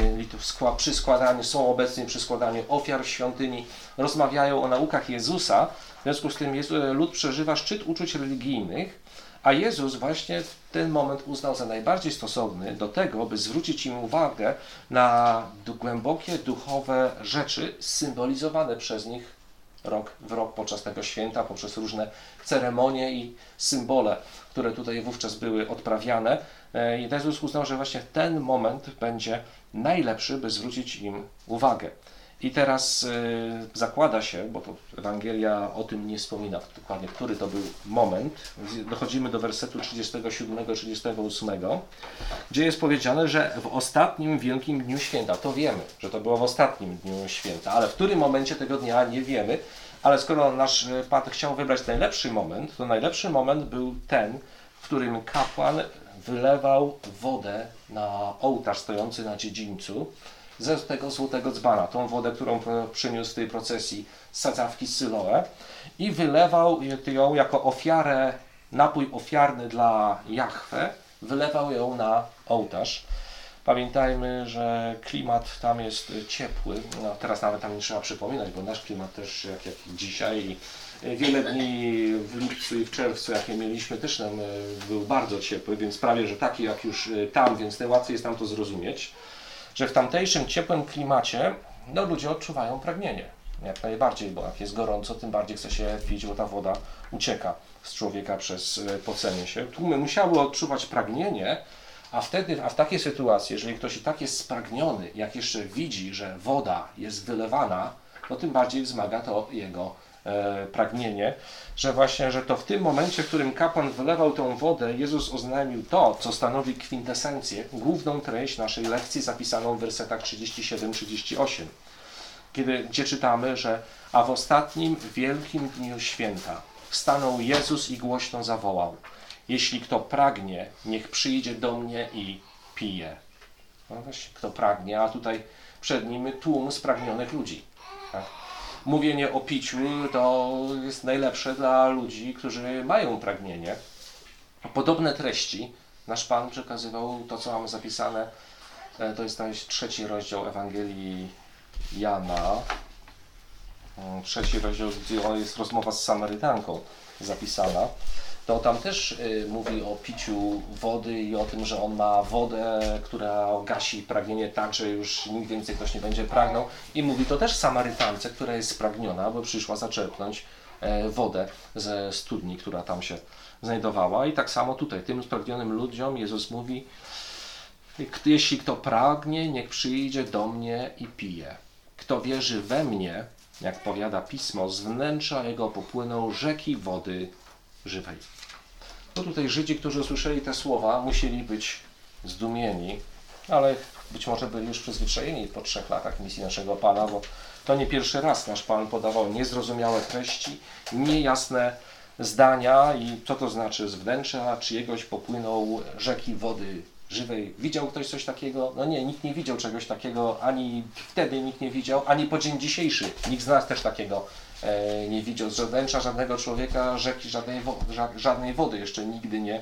przy składaniu, są obecni przy składaniu ofiar w świątyni, rozmawiają o naukach Jezusa. W związku z tym lud przeżywa szczyt uczuć religijnych, a Jezus właśnie ten moment uznał za najbardziej stosowny do tego, by zwrócić im uwagę na głębokie duchowe rzeczy symbolizowane przez nich rok w rok podczas tego święta, poprzez różne ceremonie i symbole, które tutaj wówczas były odprawiane. I Jezus uznał, że właśnie ten moment będzie najlepszy, by zwrócić im uwagę. I teraz y, zakłada się, bo to Ewangelia o tym nie wspomina dokładnie, który to był moment. Dochodzimy do wersetu trzydziestego siódmego trzydziestego ósmego, gdzie jest powiedziane, że w ostatnim wielkim dniu święta, to wiemy, że to było w ostatnim dniu święta, ale w którym momencie tego dnia nie wiemy, ale skoro nasz Pan chciał wybrać najlepszy moment, to najlepszy moment był ten, w którym kapłan wylewał wodę na ołtarz stojący na dziedzińcu, ze tego złotego dzbana, tą wodę, którą przyniósł w tej procesji z sadzawki Syloe i wylewał ją jako ofiarę, napój ofiarny dla Jahwe, wylewał ją na ołtarz. Pamiętajmy, że klimat tam jest ciepły, no teraz nawet tam nie trzeba przypominać, bo nasz klimat też jak, jak dzisiaj i wiele dni w lipcu i w czerwcu, jakie mieliśmy, też nam był bardzo ciepły, więc prawie, że taki jak już tam, więc najłatwiej jest nam to zrozumieć, że w tamtejszym ciepłym klimacie no, ludzie odczuwają pragnienie. Jak najbardziej, bo jak jest gorąco, tym bardziej chce się pić, bo ta woda ucieka z człowieka przez pocenie się. Tłumy musiały odczuwać pragnienie, a wtedy, a w takiej sytuacji, jeżeli ktoś i tak jest spragniony, jak jeszcze widzi, że woda jest wylewana, no tym bardziej wzmaga to jego e, pragnienie, że właśnie, że to w tym momencie, w którym kapłan wylewał tą wodę, Jezus oznajmił to, co stanowi kwintesencję, główną treść naszej lekcji zapisaną w wersetach trzydziestym siódmym trzydziestym ósmym, kiedy, gdzie czytamy, że a w ostatnim wielkim dniu święta stanął Jezus i głośno zawołał: jeśli kto pragnie, niech przyjdzie do mnie i pije. No właśnie, kto pragnie, a tutaj przed nim tłum spragnionych ludzi. Tak? mówienie o piciu to jest najlepsze dla ludzi, którzy mają pragnienie. Podobne treści nasz Pan przekazywał, to co mamy zapisane, to jest ten trzeci rozdział Ewangelii Jana, trzeci rozdział, gdzie jest rozmowa z Samarytanką zapisana. To tam też y, mówi o piciu wody i o tym, że on ma wodę, która gasi pragnienie tak, że już nikt więcej ktoś nie będzie pragnął. I mówi to też Samarytance, która jest spragniona, bo przyszła zaczerpnąć e, wodę ze studni, która tam się znajdowała. I tak samo tutaj, tym spragnionym ludziom Jezus mówi: jeśli kto pragnie, niech przyjdzie do mnie i pije. Kto wierzy we mnie, jak powiada Pismo, z wnętrza jego popłyną rzeki wody żywej. No tutaj Żydzi, którzy usłyszeli te słowa, musieli być zdumieni, ale być może byli już przyzwyczajeni po trzech latach misji naszego Pana, bo to nie pierwszy raz nasz Pan podawał niezrozumiałe treści, niejasne zdania i co to znaczy z wnętrza czyjegoś popłyną rzeki wody żywej. Widział ktoś coś takiego? No nie, nikt nie widział czegoś takiego, ani wtedy nikt nie widział, ani po dzień dzisiejszy. Nikt z nas też takiego e, nie widział. Z wnętrza żadnego człowieka rzeki, żadnej, wo żadnej wody jeszcze nigdy nie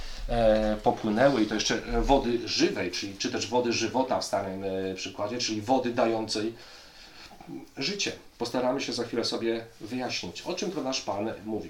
e, popłynęły. I to jeszcze wody żywej, czyli, czy też wody żywota w starym e, przykładzie, czyli wody dającej życie. Postaramy się za chwilę sobie wyjaśnić, o czym to nasz Pan mówił.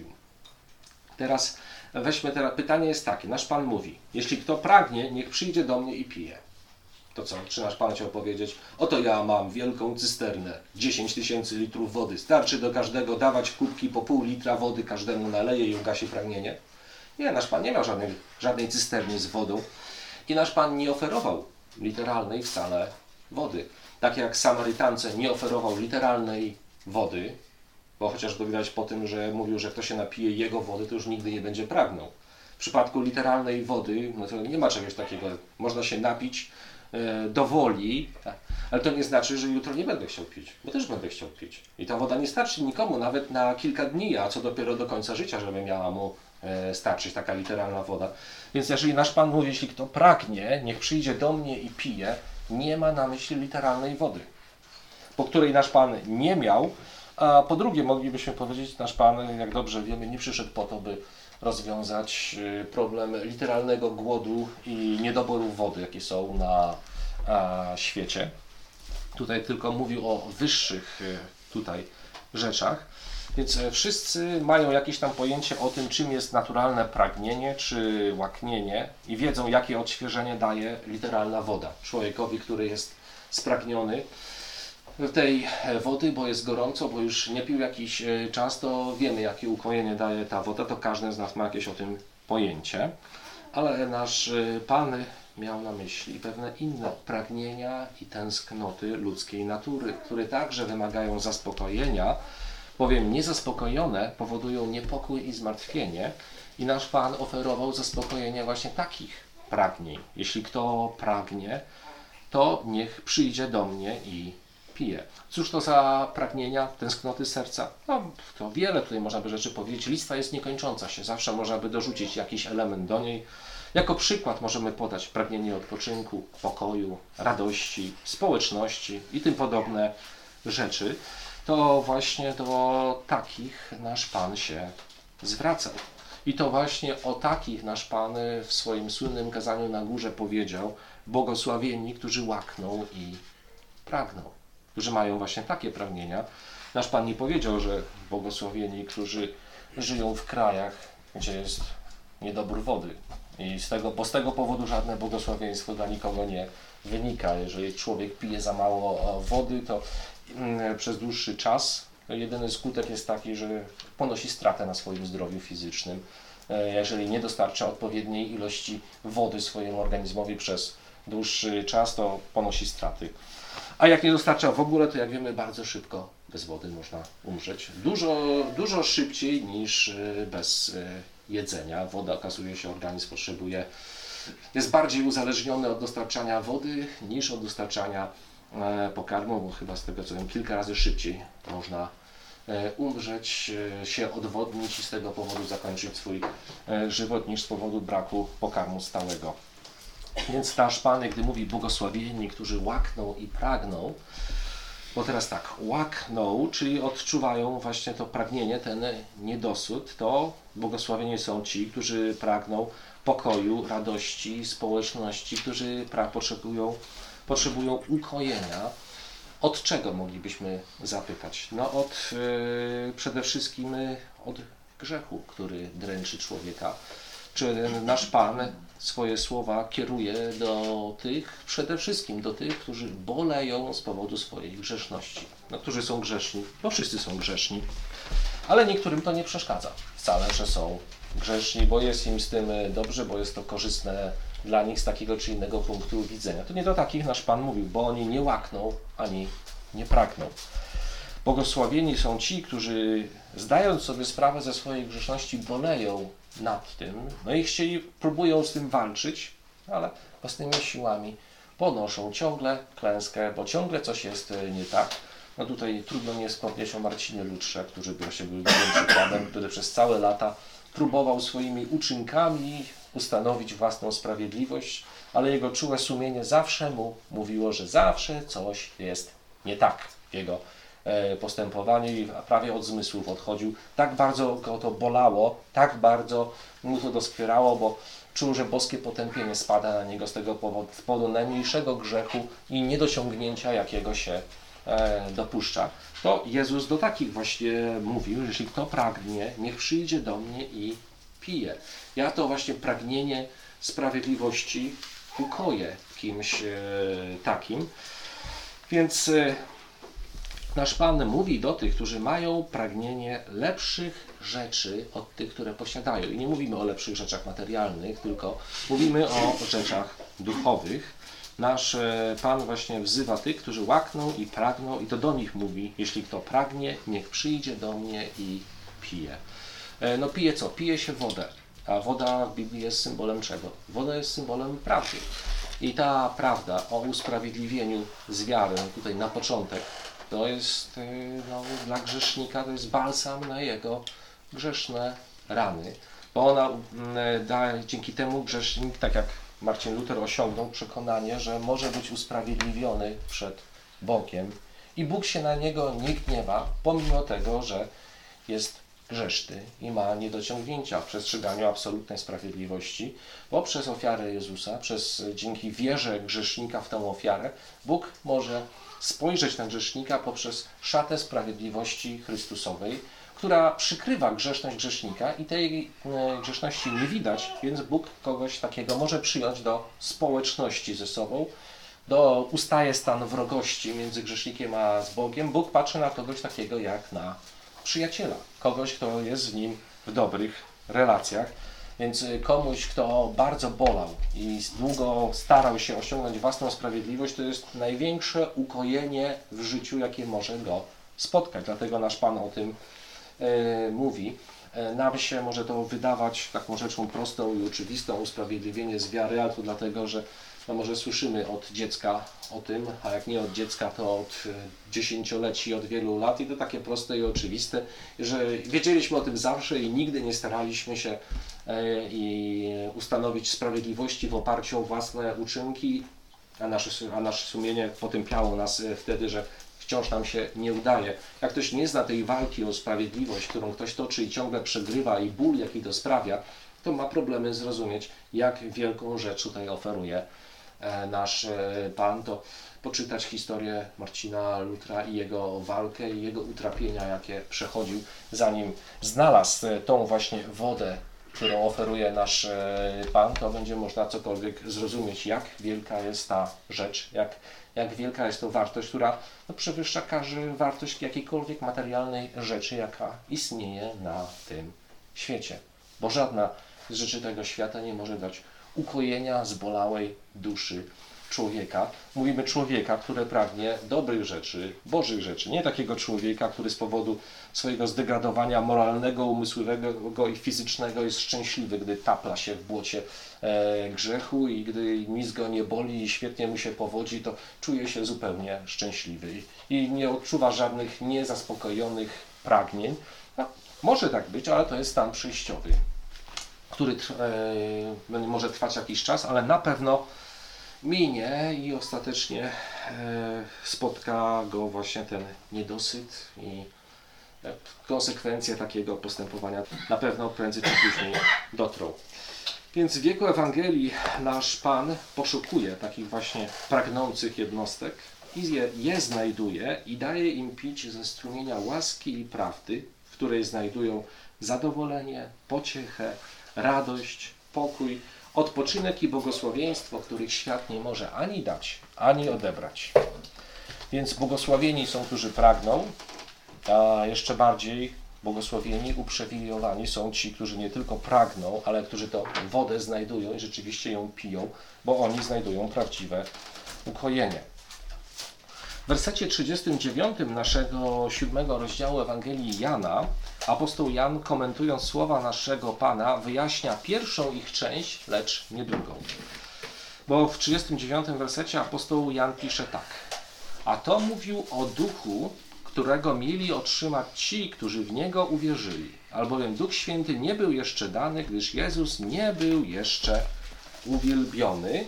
Teraz weźmy, teraz pytanie jest takie, nasz Pan mówi: jeśli kto pragnie, niech przyjdzie do mnie i pije. To co, czy nasz Pan chciał powiedzieć: oto ja mam wielką cysternę, dziesięć tysięcy litrów wody, starczy do każdego dawać kubki po pół litra wody, każdemu naleje i ugasi pragnienie? Nie, nasz Pan nie miał żadnej, żadnej cysterny z wodą i nasz Pan nie oferował literalnej wcale wody. Tak jak Samarytance nie oferował literalnej wody, bo chociażby widać po tym, że mówił, że kto się napije jego wody, to już nigdy nie będzie pragnął. W przypadku literalnej wody, no to nie ma czegoś takiego. Można się napić e, do woli, tak, ale to nie znaczy, że jutro nie będę chciał pić, bo też będę chciał pić. I ta woda nie starczy nikomu, nawet na kilka dni, a co dopiero do końca życia, żeby miała mu e, starczyć taka literalna woda. Więc jeżeli nasz Pan mówi, jeśli kto pragnie, niech przyjdzie do mnie i pije, nie ma na myśli literalnej wody, po której nasz Pan nie miał. A po drugie, moglibyśmy powiedzieć, nasz Pan, jak dobrze wiemy, nie przyszedł po to, by rozwiązać problem literalnego głodu i niedoboru wody, jakie są na a, świecie. Tutaj tylko mówił o wyższych tutaj rzeczach, więc wszyscy mają jakieś tam pojęcie o tym, czym jest naturalne pragnienie czy łaknienie i wiedzą, jakie odświeżenie daje literalna woda człowiekowi, który jest spragniony tej wody, bo jest gorąco, bo już nie pił jakiś czas, to wiemy, jakie ukojenie daje ta woda, to każdy z nas ma jakieś o tym pojęcie. Ale nasz Pan miał na myśli pewne inne pragnienia i tęsknoty ludzkiej natury, które także wymagają zaspokojenia, bowiem niezaspokojone powodują niepokój i zmartwienie i nasz Pan oferował zaspokojenie właśnie takich pragnień. Jeśli kto pragnie, to niech przyjdzie do mnie i pije. Cóż to za pragnienia, tęsknoty serca? No, to wiele tutaj można by rzeczy powiedzieć. Lista jest niekończąca się. Zawsze można by dorzucić jakiś element do niej. Jako przykład możemy podać pragnienie odpoczynku, pokoju, radości, społeczności i tym podobne rzeczy. To właśnie do takich nasz Pan się zwracał. I to właśnie o takich nasz Pan w swoim słynnym kazaniu na górze powiedział: błogosławieni, którzy łakną i pragną, którzy mają właśnie takie pragnienia. Nasz Pan nie powiedział, że błogosławieni, którzy żyją w krajach, gdzie jest niedobór wody. I z tego, bo z tego powodu żadne błogosławieństwo dla nikogo nie wynika. Jeżeli człowiek pije za mało wody, to mm, przez dłuższy czas jedyny skutek jest taki, że ponosi stratę na swoim zdrowiu fizycznym. Jeżeli nie dostarcza odpowiedniej ilości wody swojemu organizmowi przez dłuższy czas, to ponosi straty. A jak nie dostarcza w ogóle, to jak wiemy, bardzo szybko bez wody można umrzeć. Dużo, dużo szybciej niż bez jedzenia. Woda, okazuje się, organizm potrzebuje, jest bardziej uzależniony od dostarczania wody niż od dostarczania pokarmu, bo chyba z tego co wiem, kilka razy szybciej można umrzeć, się odwodnić i z tego powodu zakończyć swój żywot niż z powodu braku pokarmu stałego. Więc nasz Pan, gdy mówi błogosławieni, którzy łakną i pragną, Bo teraz tak, łakną, czyli odczuwają właśnie to pragnienie, ten niedosyt, to błogosławieni są ci, którzy pragną pokoju, radości, społeczności, którzy pra- potrzebują, potrzebują ukojenia. Od czego moglibyśmy zapytać? No od yy, przede wszystkim yy, od grzechu, który dręczy człowieka. Czy nasz Pan swoje słowa kieruje do tych, przede wszystkim do tych, którzy boleją z powodu swojej grzeszności. No, którzy są grzeszni, bo wszyscy są grzeszni, ale niektórym to nie przeszkadza wcale, że są grzeszni, bo jest im z tym dobrze, bo jest to korzystne dla nich z takiego czy innego punktu widzenia. To nie do takich nasz Pan mówił, bo oni nie łakną ani nie pragną. Błogosławieni są ci, którzy zdając sobie sprawę ze swojej grzeszności, boleją nad tym, no i chcieli, próbują z tym walczyć, ale własnymi siłami ponoszą ciągle klęskę, bo ciągle coś jest nie tak. No tutaj trudno nie wspomnieć o Marcinie Lutrze, który właśnie był dobrym przykładem, który przez całe lata próbował swoimi uczynkami ustanowić własną sprawiedliwość, ale jego czułe sumienie zawsze mu mówiło, że zawsze coś jest nie tak w jego postępowaniu i prawie od zmysłów odchodził. Tak bardzo go to bolało, tak bardzo mu to doskwierało, bo czuł, że boskie potępienie spada na niego z tego powodu, z powodu najmniejszego grzechu i niedociągnięcia, jakiego się e, dopuszcza. To Jezus do takich właśnie mówił, że jeśli kto pragnie, niech przyjdzie do mnie i pije. Ja to właśnie pragnienie sprawiedliwości ukoję w kimś e, takim. Więc e, nasz Pan mówi do tych, którzy mają pragnienie lepszych rzeczy od tych, które posiadają. I nie mówimy o lepszych rzeczach materialnych, tylko mówimy o rzeczach duchowych. Nasz Pan właśnie wzywa tych, którzy łakną i pragną i to do nich mówi, jeśli kto pragnie, niech przyjdzie do mnie i pije. No pije co? Pije się wodę. A woda w Biblii jest symbolem czego? Woda jest symbolem prawdy. I ta prawda o usprawiedliwieniu z wiary, tutaj na początek, to jest no, dla grzesznika, to jest balsam na jego grzeszne rany. Bo ona da, dzięki temu grzesznik, tak jak Marcin Luther osiągnął przekonanie, że może być usprawiedliwiony przed Bogiem i Bóg się na niego nie gniewa, pomimo tego, że jest grzeszny i ma niedociągnięcia w przestrzeganiu absolutnej sprawiedliwości, bo przez ofiarę Jezusa, przez dzięki wierze grzesznika w tę ofiarę, Bóg może spojrzeć na grzesznika poprzez szatę sprawiedliwości Chrystusowej, która przykrywa grzeszność grzesznika i tej grzeszności nie widać, więc Bóg kogoś takiego może przyjąć do społeczności ze sobą, do, ustaje stan wrogości między grzesznikiem a z Bogiem. Bóg patrzy na kogoś takiego jak na przyjaciela, kogoś, kto jest z nim w dobrych relacjach. Więc komuś, kto bardzo bolał i długo starał się osiągnąć własną sprawiedliwość, to jest największe ukojenie w życiu, jakie może go spotkać. Dlatego nasz Pan o tym e, mówi. E, nam się może to wydawać taką rzeczą prostą i oczywistą, usprawiedliwienie z wiary, ale to dlatego, że no może słyszymy od dziecka o tym, a jak nie od dziecka, to od dziesięcioleci, od wielu lat i to takie proste i oczywiste, że wiedzieliśmy o tym zawsze i nigdy nie staraliśmy się e, i ustanowić sprawiedliwości w oparciu o własne uczynki, a nasze, a nasze sumienie potępiało nas wtedy, że wciąż nam się nie udaje. Jak ktoś nie zna tej walki o sprawiedliwość, którą ktoś toczy i ciągle przegrywa i ból, jaki to sprawia, to ma problemy zrozumieć, jak wielką rzecz tutaj oferuje nasz Pan, to poczytać historię Marcina Lutra i jego walkę i jego utrapienia, jakie przechodził, zanim znalazł tą właśnie wodę, którą oferuje nasz Pan, to będzie można cokolwiek zrozumieć, jak wielka jest ta rzecz, jak, jak wielka jest to wartość, która no, przewyższa każdą wartość jakiejkolwiek materialnej rzeczy, jaka istnieje na tym świecie. Bo żadna z rzeczy tego świata nie może dać ukojenia zbolałej duszy człowieka. Mówimy człowieka, który pragnie dobrych rzeczy, bożych rzeczy. Nie takiego człowieka, który z powodu swojego zdegradowania moralnego, umysłowego i fizycznego jest szczęśliwy, gdy tapla się w błocie e, grzechu i gdy nic go nie boli i świetnie mu się powodzi, to czuje się zupełnie szczęśliwy i nie odczuwa żadnych niezaspokojonych pragnień. No, może tak być, ale to jest stan przejściowy, który e, może trwać jakiś czas, ale na pewno minie i ostatecznie spotka go właśnie ten niedosyt i konsekwencje takiego postępowania na pewno prędzej czy później dotrą. Więc w wieku Ewangelii nasz Pan poszukuje takich właśnie pragnących jednostek i je, je znajduje i daje im pić ze strumienia łaski i prawdy, w której znajdują zadowolenie, pociechę, radość, pokój, odpoczynek i błogosławieństwo, których świat nie może ani dać, ani odebrać. Więc błogosławieni są, którzy pragną, a jeszcze bardziej błogosławieni, uprzywilejowani są ci, którzy nie tylko pragną, ale którzy tę wodę znajdują i rzeczywiście ją piją, bo oni znajdują prawdziwe ukojenie. W wersecie trzydziestym dziewiątym naszego siódmego rozdziału Ewangelii Jana apostoł Jan, komentując słowa naszego Pana, wyjaśnia pierwszą ich część, lecz nie drugą. Bo w trzydziestym dziewiątym wersecie apostoł Jan pisze tak: a to mówił o duchu, którego mieli otrzymać ci, którzy w Niego uwierzyli, albowiem Duch Święty nie był jeszcze dany, gdyż Jezus nie był jeszcze uwielbiony.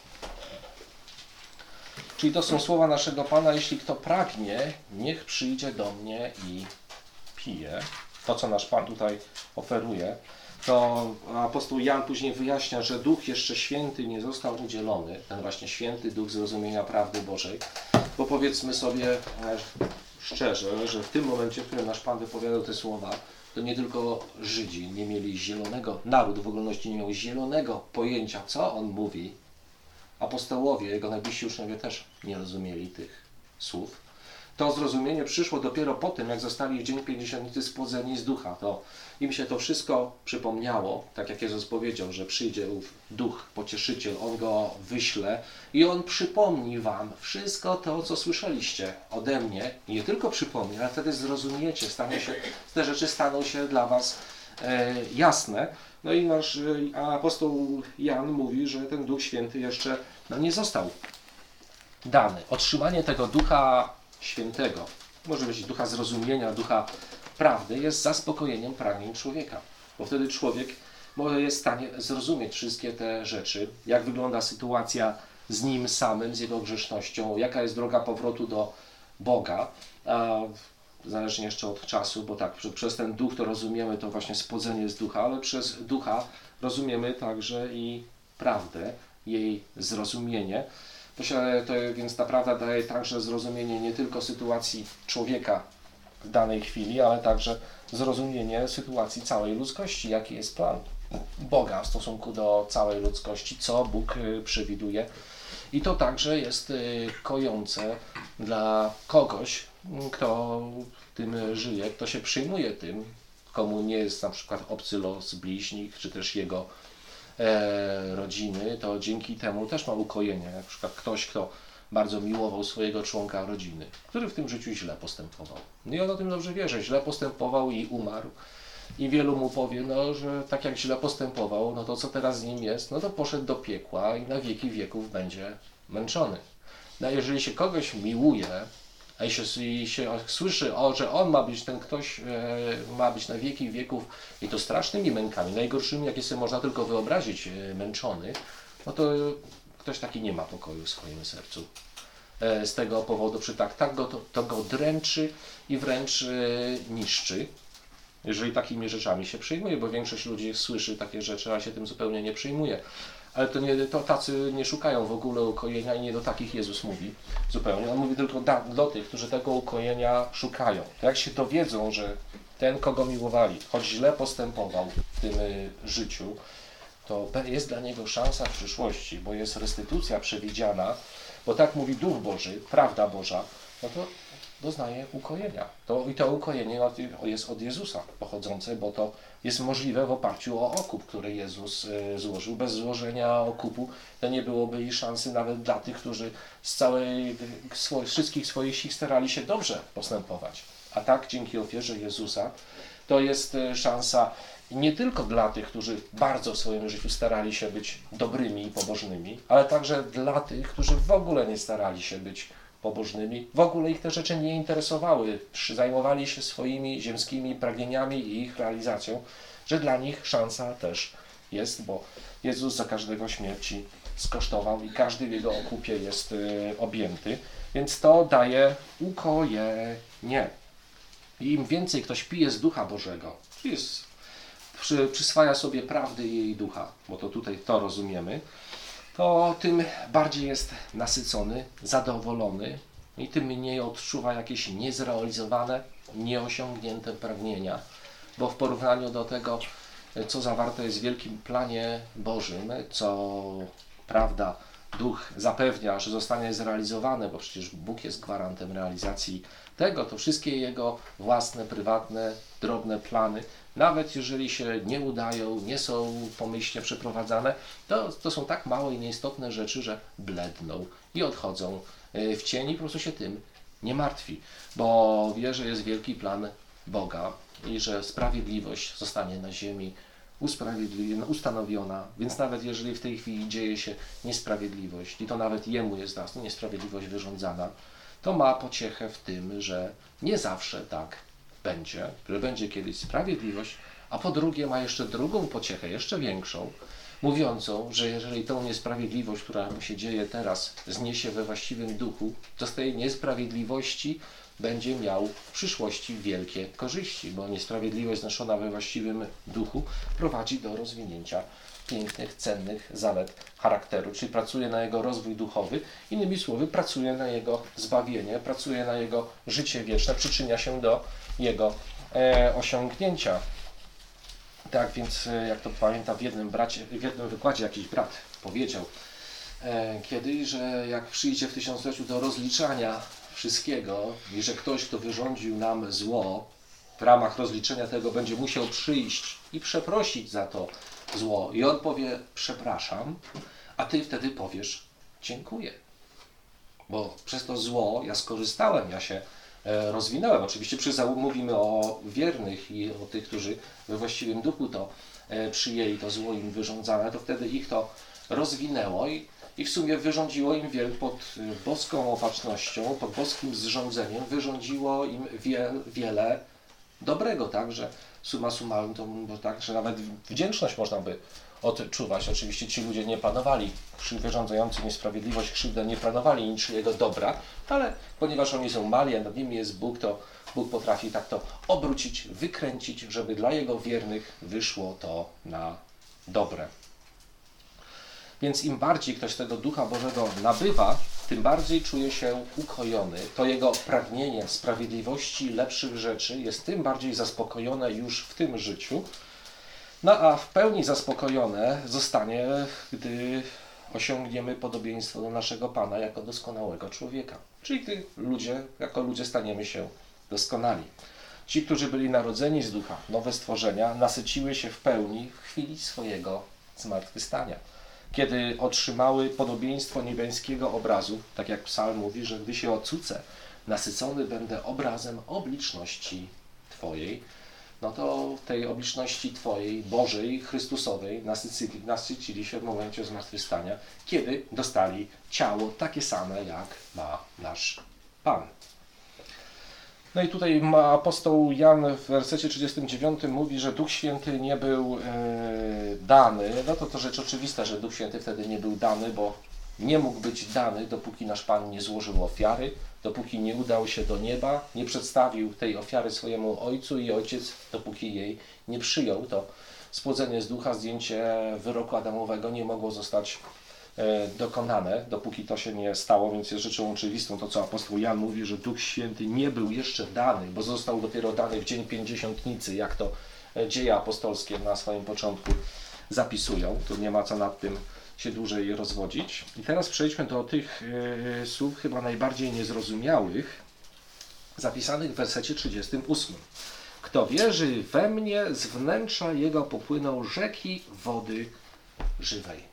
Czyli to są słowa naszego Pana: jeśli kto pragnie, niech przyjdzie do mnie i pije. To, co nasz Pan tutaj oferuje, to apostoł Jan później wyjaśnia, że Duch jeszcze Święty nie został udzielony, ten właśnie Święty Duch zrozumienia prawdy Bożej, bo powiedzmy sobie szczerze, że w tym momencie, w którym nasz Pan wypowiadał te słowa, to nie tylko Żydzi nie mieli zielonego, naród w ogólności nie miał zielonego pojęcia, co on mówi. Apostołowie, jego najbliżsi uczniowie też nie rozumieli tych słów. To zrozumienie przyszło dopiero po tym, jak zostali w dzień pięćdziesiątnicy spłodzeni z ducha. To im się to wszystko przypomniało, tak jak Jezus powiedział, że przyjdzie ów Duch, Pocieszyciel, On go wyśle i On przypomni wam wszystko to, co słyszeliście ode mnie. I nie tylko przypomni, ale wtedy zrozumiecie, stanie się, te rzeczy staną się dla was e, jasne. No i nasz apostoł Jan mówi, że ten Duch Święty jeszcze no, nie został dany. Otrzymanie tego Ducha Świętego, może być ducha zrozumienia, ducha prawdy, jest zaspokojeniem pragnień człowieka. Bo wtedy człowiek jest w stanie zrozumieć wszystkie te rzeczy, jak wygląda sytuacja z nim samym, z jego grzesznością, jaka jest droga powrotu do Boga, a zależnie jeszcze od czasu, bo tak, przez ten duch to rozumiemy to właśnie spłodzenie z ducha, ale przez ducha rozumiemy także i prawdę, jej zrozumienie. To się, to, więc ta prawda daje także zrozumienie nie tylko sytuacji człowieka w danej chwili, ale także zrozumienie sytuacji całej ludzkości, jaki jest plan Boga w stosunku do całej ludzkości, co Bóg przewiduje. I to także jest kojące dla kogoś, kto tym żyje, kto się przyjmuje tym, komu nie jest na przykład obcy los bliźnich, czy też jego e, rodziny, to dzięki temu też ma ukojenie. Na przykład ktoś, kto bardzo miłował swojego członka rodziny, który w tym życiu źle postępował. I on o tym dobrze wie, że źle postępował i umarł. I wielu mu powie, no, że tak jak źle postępował, no to co teraz z nim jest? No to poszedł do piekła i na wieki wieków będzie męczony. No jeżeli się kogoś miłuje, a jeśli się słyszy, o, że on ma być, ten ktoś e, ma być na wieki wieków i to strasznymi mękami, najgorszymi, jakie sobie można tylko wyobrazić, e, męczony, no to ktoś taki nie ma pokoju w swoim sercu. E, z tego powodu, że tak, tak go, to, to go dręczy i wręcz e, niszczy, jeżeli takimi rzeczami się przyjmuje, bo większość ludzi słyszy takie rzeczy, a się tym zupełnie nie przyjmuje. Ale to, nie, to tacy nie szukają w ogóle ukojenia i nie do takich Jezus mówi zupełnie. On mówi tylko da, do tych, którzy tego ukojenia szukają. To jak się dowiedzą, że ten, kogo miłowali, choć źle postępował w tym y, życiu, to jest dla niego szansa w przyszłości, bo jest restytucja przewidziana, bo tak mówi Duch Boży, prawda Boża, no to doznaje ukojenia. To, I to ukojenie jest od Jezusa pochodzące, bo to jest możliwe w oparciu o okup, który Jezus y, złożył. Bez złożenia okupu to nie byłoby i szansy nawet dla tych, którzy z całej, swo, wszystkich swoich sił starali się dobrze postępować. A tak dzięki ofierze Jezusa to jest y, szansa nie tylko dla tych, którzy bardzo w swoim życiu starali się być dobrymi i pobożnymi, ale także dla tych, którzy w ogóle nie starali się być pobożnymi, w ogóle ich te rzeczy nie interesowały, zajmowali się swoimi ziemskimi pragnieniami i ich realizacją, że dla nich szansa też jest, bo Jezus za każdego śmierci skosztował i każdy w jego okupie jest y, objęty, więc to daje ukojenie. I im więcej ktoś pije z Ducha Bożego, czyli jest, przy, przyswaja sobie prawdy jej ducha, bo to tutaj to rozumiemy, to tym bardziej jest nasycony, zadowolony i tym mniej odczuwa jakieś niezrealizowane, nieosiągnięte pragnienia, bo w porównaniu do tego, co zawarte jest w wielkim planie Bożym, co prawda Duch zapewnia, że zostanie zrealizowane, bo przecież Bóg jest gwarantem realizacji tego, to wszystkie Jego własne, prywatne, drobne plany, nawet jeżeli się nie udają, nie są pomyślnie przeprowadzane, to, to są tak małe i nieistotne rzeczy, że bledną i odchodzą w cień i po prostu się tym nie martwi, bo wie, że jest wielki plan Boga i że sprawiedliwość zostanie na ziemi usprawiedliwiona, ustanowiona, więc nawet jeżeli w tej chwili dzieje się niesprawiedliwość i to nawet Jemu jest nas niesprawiedliwość wyrządzana, to ma pociechę w tym, że nie zawsze tak będzie, że będzie kiedyś sprawiedliwość, a po drugie ma jeszcze drugą pociechę, jeszcze większą, mówiącą, że jeżeli tą niesprawiedliwość, która mu się dzieje teraz, zniesie we właściwym duchu, to z tej niesprawiedliwości będzie miał w przyszłości wielkie korzyści, bo niesprawiedliwość znoszona we właściwym duchu prowadzi do rozwinięcia pięknych, cennych zalet charakteru, czyli pracuje na jego rozwój duchowy, innymi słowy pracuje na jego zbawienie, pracuje na jego życie wieczne, przyczynia się do jego e, osiągnięcia. Tak więc, jak to pamiętam, w jednym, bracie, w jednym wykładzie jakiś brat powiedział e, kiedyś, że jak przyjdzie w tysiącleciu do rozliczania wszystkiego i że ktoś, kto wyrządził nam zło, w ramach rozliczenia tego będzie musiał przyjść i przeprosić za to zło. I on powie, przepraszam, a ty wtedy powiesz, dziękuję. Bo przez to zło ja skorzystałem, ja się e, rozwinąłem. Oczywiście przy, mówimy o wiernych i o tych, którzy we właściwym duchu to e, przyjęli, to zło im wyrządzane, to wtedy ich to rozwinęło i, i w sumie wyrządziło im wiel, pod boską opatrznością, pod boskim zrządzeniem, wyrządziło im wie, wiele dobrego, tak, że summa summarum to bo tak, że nawet wdzięczność można by odczuwać. Oczywiście ci ludzie nie planowali, wyrządzający niesprawiedliwość, krzywdę nie planowali niczyjego dobra, ale ponieważ oni są mali, a nad nimi jest Bóg, to Bóg potrafi tak to obrócić, wykręcić, żeby dla Jego wiernych wyszło to na dobre. Więc im bardziej ktoś tego Ducha Bożego nabywa, tym bardziej czuje się ukojony. To jego pragnienie sprawiedliwości, lepszych rzeczy jest tym bardziej zaspokojone już w tym życiu. No a w pełni zaspokojone zostanie, gdy osiągniemy podobieństwo do naszego Pana jako doskonałego człowieka. Czyli gdy ludzie, jako ludzie staniemy się doskonali. Ci, którzy byli narodzeni z Ducha, nowe stworzenia, nasyciły się w pełni w chwili swojego zmartwychwstania. Kiedy otrzymały podobieństwo niebiańskiego obrazu, tak jak Psalm mówi, że gdy się ocucę, nasycony będę obrazem obliczności Twojej, no to tej obliczności Twojej, Bożej, Chrystusowej nasycili, nasycili się w momencie zmartwychwstania, kiedy dostali ciało takie same, jak ma nasz Pan. No i tutaj apostoł Jan w wersecie trzydziestym dziewiątym mówi, że Duch Święty nie był e, dany. No to to rzecz oczywista, że Duch Święty wtedy nie był dany, bo nie mógł być dany, dopóki nasz Pan nie złożył ofiary, dopóki nie udał się do nieba, nie przedstawił tej ofiary swojemu Ojcu i Ojciec, dopóki jej nie przyjął. To spłodzenie z Ducha, zdjęcie wyroku Adamowego nie mogło zostać dokonane, dopóki to się nie stało, więc jest rzeczą oczywistą to, co apostoł Jan mówi, że Duch Święty nie był jeszcze dany, bo został dopiero dany w dzień Pięćdziesiątnicy, jak to dzieje apostolskie na swoim początku zapisują. Tu nie ma co nad tym się dłużej rozwodzić. I teraz przejdźmy do tych yy, słów chyba najbardziej niezrozumiałych, zapisanych w wersecie trzydziestym ósmym. Kto wierzy we mnie, z wnętrza jego popłyną rzeki wody żywej.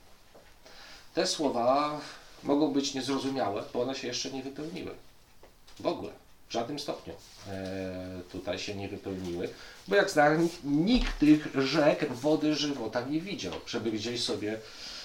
Te słowa mogą być niezrozumiałe, bo one się jeszcze nie wypełniły. W ogóle, w żadnym stopniu e, tutaj się nie wypełniły, bo jak znamy, nikt tych rzek wody żywota nie widział, żeby gdzieś sobie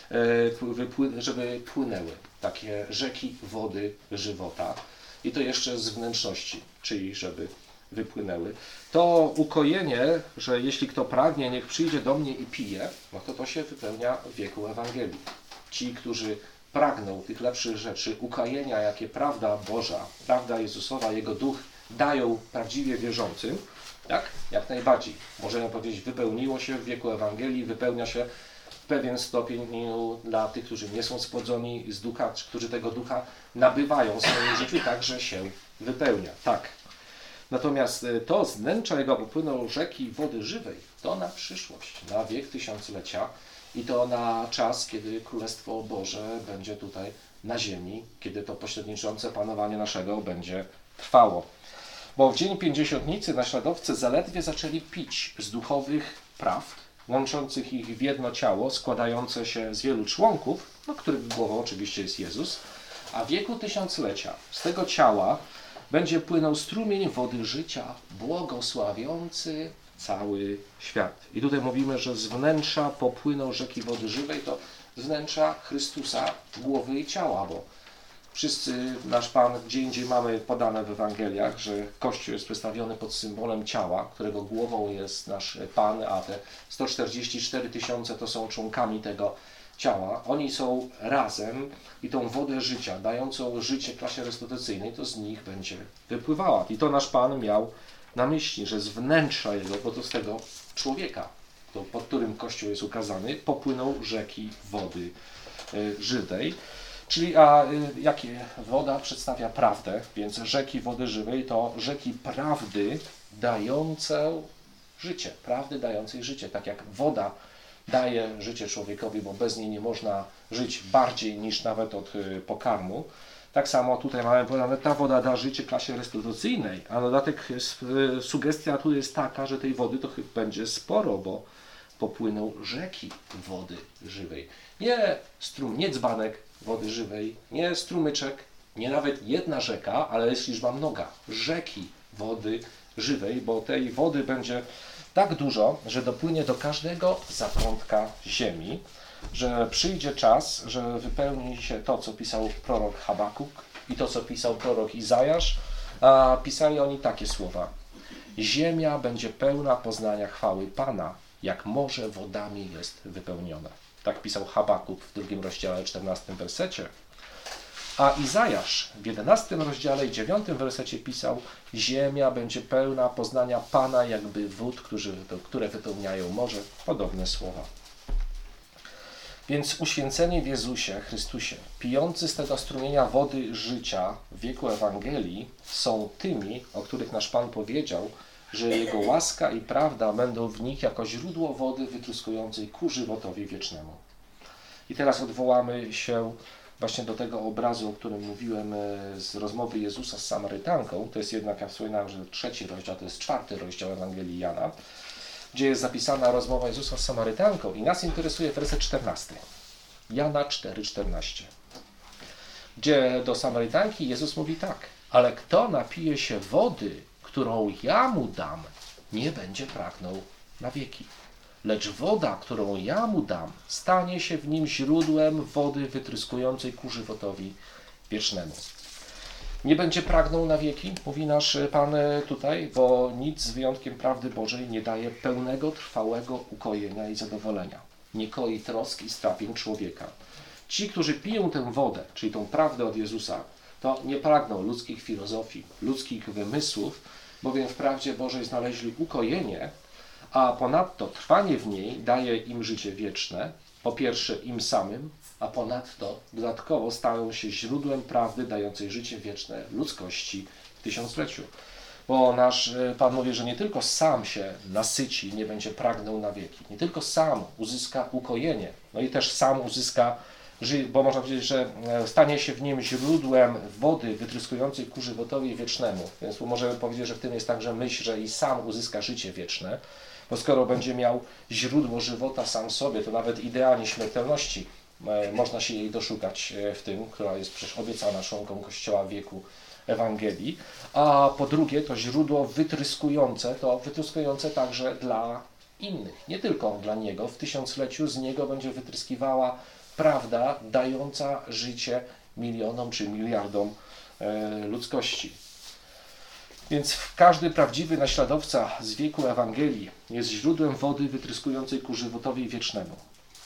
e, wypły, żeby płynęły takie rzeki wody żywota i to jeszcze z wnętrzności, czyli żeby wypłynęły. To ukojenie, że jeśli kto pragnie, niech przyjdzie do mnie i pije, no to to się wypełnia w wieku Ewangelii. ci, którzy pragną tych lepszych rzeczy, ukojenia, jakie prawda Boża, prawda Jezusowa, Jego Duch dają prawdziwie wierzącym, tak? Jak najbardziej. Możemy powiedzieć, wypełniło się w wieku Ewangelii, wypełnia się w pewien stopień dla tych, którzy nie są spłodzoni z ducha, czy którzy tego ducha nabywają w swoim życiu, także się wypełnia. Tak. Natomiast to z wnętrza Jego popłyną rzeki wody żywej, to na przyszłość, na wiek tysiąclecia i to na czas, kiedy Królestwo Boże będzie tutaj na ziemi, kiedy to pośredniczące panowanie naszego będzie trwało. Bo w dzień pięćdziesiątnicy naśladowcy zaledwie zaczęli pić z duchowych prawd, łączących ich w jedno ciało, składające się z wielu członków, no, których głową oczywiście jest Jezus, a w wieku tysiąclecia z tego ciała będzie płynął strumień wody życia, błogosławiący cały świat. I tutaj mówimy, że z wnętrza popłyną rzeki wody żywej, to z wnętrza Chrystusa, głowy i ciała, bo wszyscy, nasz Pan, gdzie indziej mamy podane w Ewangeliach, że Kościół jest przedstawiony pod symbolem ciała, którego głową jest nasz Pan, a te sto czterdzieści cztery tysiące to są członkami tego ciała. Oni są razem i tą wodę życia, dającą życie klasie restytucyjnej, to z nich będzie wypływała. I to nasz Pan miał na myśli, że z wnętrza Jego, bo to z tego człowieka, to pod którym Kościół jest ukazany, popłyną rzeki wody y, żywej. Czyli a y, jakie woda przedstawia prawdę, więc rzeki wody żywej to rzeki prawdy dające życie, prawdy dającej życie, tak jak woda daje życie człowiekowi, bo bez niej nie można żyć bardziej niż nawet od y, pokarmu. Tak samo tutaj mamy podane, ta woda da życie klasie restytucyjnej, a na dodatek y, sugestia tu jest taka, że tej wody to chyba będzie sporo, bo popłyną rzeki wody żywej. Nie strum, nie dzbanek wody żywej, nie strumyczek, nie nawet jedna rzeka, ale jest liczba mnoga. Rzeki wody żywej, bo tej wody będzie tak dużo, że dopłynie do każdego zakątka ziemi, że przyjdzie czas, że wypełni się to, co pisał prorok Habakuk i to, co pisał prorok Izajasz, a pisali oni takie słowa. Ziemia będzie pełna poznania chwały Pana, jak morze wodami jest wypełnione. Tak pisał Habakuk w drugim rozdziale, czternastym wersecie. A Izajasz w jedenastym rozdziale i dziewiątym wersecie pisał: ziemia będzie pełna poznania Pana, jakby wód, którzy, które wypełniają morze. Podobne słowa. Więc uświęceni w Jezusie Chrystusie, pijący z tego strumienia wody życia w wieku Ewangelii, są tymi, o których nasz Pan powiedział, że Jego łaska i prawda będą w nich jako źródło wody wytruskującej ku żywotowi wiecznemu. I teraz odwołamy się właśnie do tego obrazu, o którym mówiłem z rozmowy Jezusa z Samarytanką. To jest jednak, ja wspominałem, że trzeci rozdział, to jest czwarty rozdział Ewangelii Jana, gdzie jest zapisana rozmowa Jezusa z Samarytanką i nas interesuje werset czternasty. Jana cztery, czternaście. Gdzie do Samarytanki Jezus mówi tak: ale kto napije się wody, którą ja mu dam, nie będzie pragnął na wieki. Lecz woda, którą ja mu dam, stanie się w nim źródłem wody wytryskującej ku żywotowi wiecznemu. Nie będzie pragnął na wieki, mówi nasz Pan tutaj, bo nic z wyjątkiem prawdy Bożej nie daje pełnego, trwałego ukojenia i zadowolenia. Nie koi trosk i strapień człowieka. Ci, którzy piją tę wodę, czyli tą prawdę od Jezusa, to nie pragną ludzkich filozofii, ludzkich wymysłów, bowiem w prawdzie Bożej znaleźli ukojenie, a ponadto trwanie w niej daje im życie wieczne, po pierwsze im samym, a ponadto dodatkowo stają się źródłem prawdy dającej życie wieczne ludzkości w tysiącleciu. Bo nasz Pan mówi, że nie tylko sam się nasyci, nie będzie pragnął na wieki, nie tylko sam uzyska ukojenie, no i też sam uzyska, bo można powiedzieć, że stanie się w nim źródłem wody wytryskującej ku żywotowi wiecznemu. Więc możemy powiedzieć, że w tym jest także myśl, że i sam uzyska życie wieczne, bo skoro będzie miał źródło żywota sam sobie, to nawet idea nieśmiertelności można się jej doszukać w tym, która jest przecież obiecana członkom Kościoła w wieku Ewangelii. A po drugie, to źródło wytryskujące, to wytryskujące także dla innych, nie tylko dla Niego. W tysiącleciu z Niego będzie wytryskiwała prawda dająca życie milionom czy miliardom e, ludzkości. Więc każdy prawdziwy naśladowca z wieku Ewangelii jest źródłem wody wytryskującej ku żywotowi wiecznemu.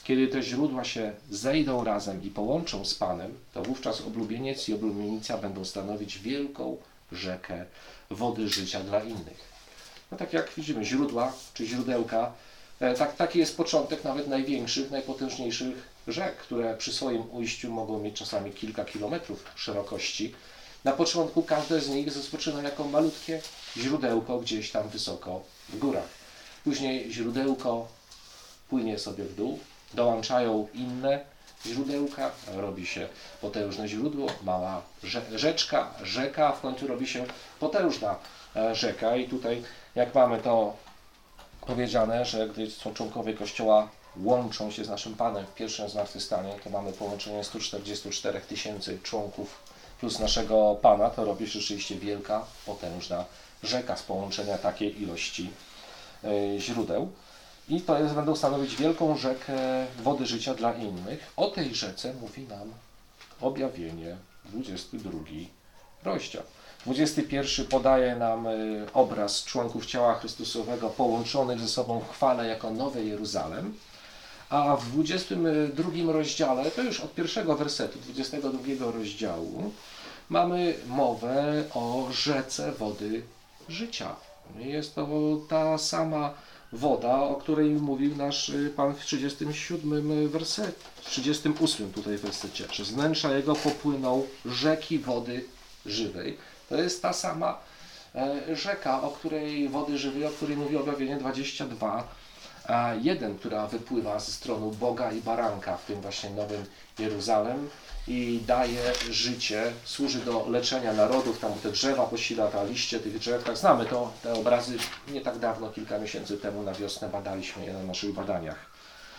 Kiedy te źródła się zejdą razem i połączą z Panem, to wówczas oblubieniec i oblubienica będą stanowić wielką rzekę wody życia dla innych. No tak jak widzimy, źródła czy źródełka, tak, taki jest początek nawet największych, najpotężniejszych rzek, które przy swoim ujściu mogą mieć czasami kilka kilometrów szerokości. Na początku każde z nich rozpoczyna jako malutkie źródełko gdzieś tam wysoko w górach. Później źródełko płynie sobie w dół, dołączają inne źródełka, robi się potężne źródło, mała rzeczka, rzeka, a w końcu robi się potężna rzeka. I tutaj jak mamy to powiedziane, że gdy są członkowie Kościoła łączą się z naszym Panem w pierwszym zmartwychwstaniu, to mamy połączenie stu czterdziestu czterech tysięcy członków plus naszego Pana, to robi się rzeczywiście wielka, potężna rzeka z połączenia takiej ilości y, źródeł. I to jest, będą stanowić wielką rzekę wody życia dla innych. O tej rzece mówi nam Objawienie, dwudziesty drugi rozdział. dwudziesty pierwszy podaje nam y, obraz członków ciała Chrystusowego połączonych ze sobą w chwale jako Nowy Jeruzalem. A w dwudziestym drugim rozdziale, to już od pierwszego wersetu dwudziestego drugiego rozdziału, mamy mowę o rzece wody życia. Jest to ta sama woda, o której mówił nasz Pan w trzydziestym siódmym wersecie, w trzydziestym ósmym tutaj wersecie, że z wnętrza jego popłyną rzeki wody żywej. To jest ta sama rzeka, o której wody żywej, o której mówi Objawienie dwadzieścia dwa, jeden, która wypływa ze strony Boga i Baranka w tym właśnie Nowym Jeruzalem i daje życie, służy do leczenia narodów, tam te drzewa posila, te liście tych drzew, tak znamy to, te obrazy nie tak dawno, kilka miesięcy temu na wiosnę badaliśmy je na naszych badaniach.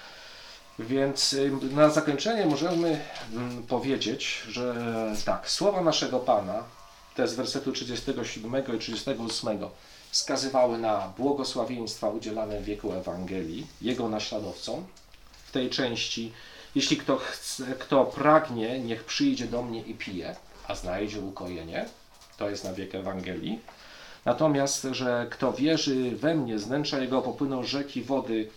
Więc na zakończenie możemy powiedzieć, że tak, słowa naszego Pana, te z wersetu trzydziestego siódmego i trzydziestego ósmego, wskazywały na błogosławieństwa udzielane w wieku Ewangelii Jego naśladowcom. W tej części, jeśli kto, chce, kto pragnie, niech przyjdzie do mnie i pije, a znajdzie ukojenie. To jest na wiek Ewangelii. Natomiast, że kto wierzy we mnie, z wnętrza jego popłyną rzeki wody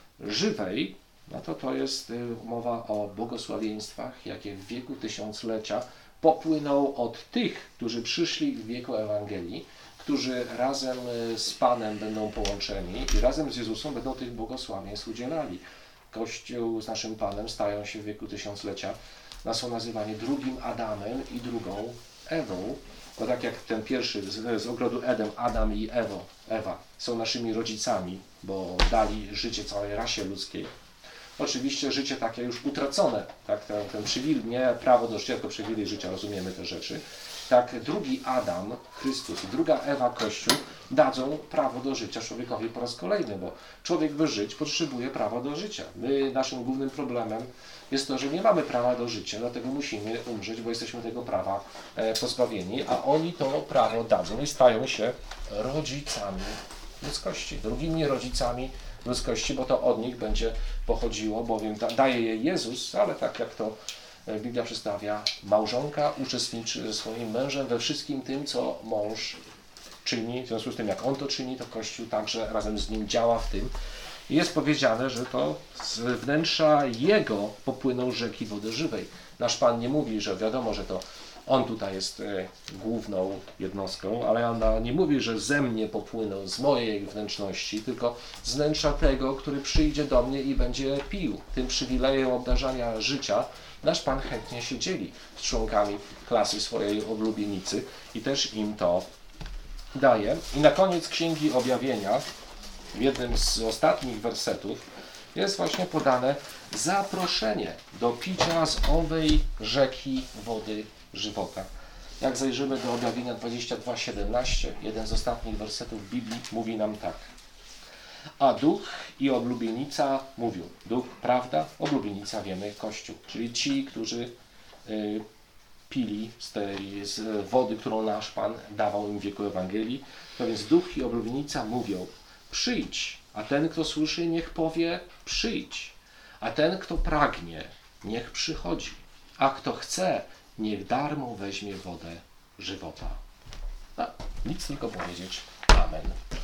żywej, no to to jest mowa o błogosławieństwach, jakie w wieku tysiąclecia popłyną od tych, którzy przyszli w wieku Ewangelii, którzy razem z Panem będą połączeni i razem z Jezusem będą tych błogosławieństw udzielali. Kościół z naszym Panem stają się w wieku tysiąclecia, nas są nazywani drugim Adamem i drugą Ewą, bo tak jak ten pierwszy z, z ogrodu Edem, Adam i Ewo, Ewa są naszymi rodzicami, bo dali życie całej rasie ludzkiej. Oczywiście życie takie już utracone, tak? ten, ten przywilej, nie prawo do życia, tylko przywilej życia, rozumiemy te rzeczy. Tak drugi Adam, Chrystus i druga Ewa, Kościół, dadzą prawo do życia człowiekowi po raz kolejny, bo człowiek, by żyć, potrzebuje prawa do życia. My, naszym głównym problemem jest to, że nie mamy prawa do życia, dlatego musimy umrzeć, bo jesteśmy tego prawa pozbawieni, a oni to prawo dadzą i stają się rodzicami ludzkości, drugimi rodzicami ludzkości, bo to od nich będzie pochodziło, bowiem daje je Jezus, ale tak jak to Biblia przedstawia, małżonka uczestniczy ze swoim mężem we wszystkim tym, co mąż czyni. W związku z tym, jak on to czyni, to Kościół także razem z nim działa w tym. I jest powiedziane, że to z wnętrza Jego popłyną rzeki wody żywej. Nasz Pan nie mówi, że wiadomo, że to On tutaj jest główną jednostką, ale ona nie mówi, że ze mnie popłyną, z mojej wnętrzności, tylko z wnętrza tego, który przyjdzie do mnie i będzie pił. Tym przywilejem obdarzania życia nasz Pan chętnie się dzieli z członkami klasy swojej oblubienicy i też im to daje. I na koniec Księgi Objawienia, w jednym z ostatnich wersetów, jest właśnie podane zaproszenie do picia z owej rzeki wody żywota. Jak zajrzymy do Objawienia dwadzieścia dwa siedemnaście, jeden z ostatnich wersetów Biblii mówi nam tak. A duch i oblubienica mówią. Duch, prawda, oblubienica wiemy, Kościół. Czyli ci, którzy y, pili z tej z wody, którą nasz Pan dawał im w wieku Ewangelii. To więc duch i oblubienica mówią, przyjdź, a ten, kto słyszy, niech powie, przyjdź. A ten, kto pragnie, niech przychodzi. A kto chce, niech darmo weźmie wodę żywota. No, nic tylko powiedzieć. Amen.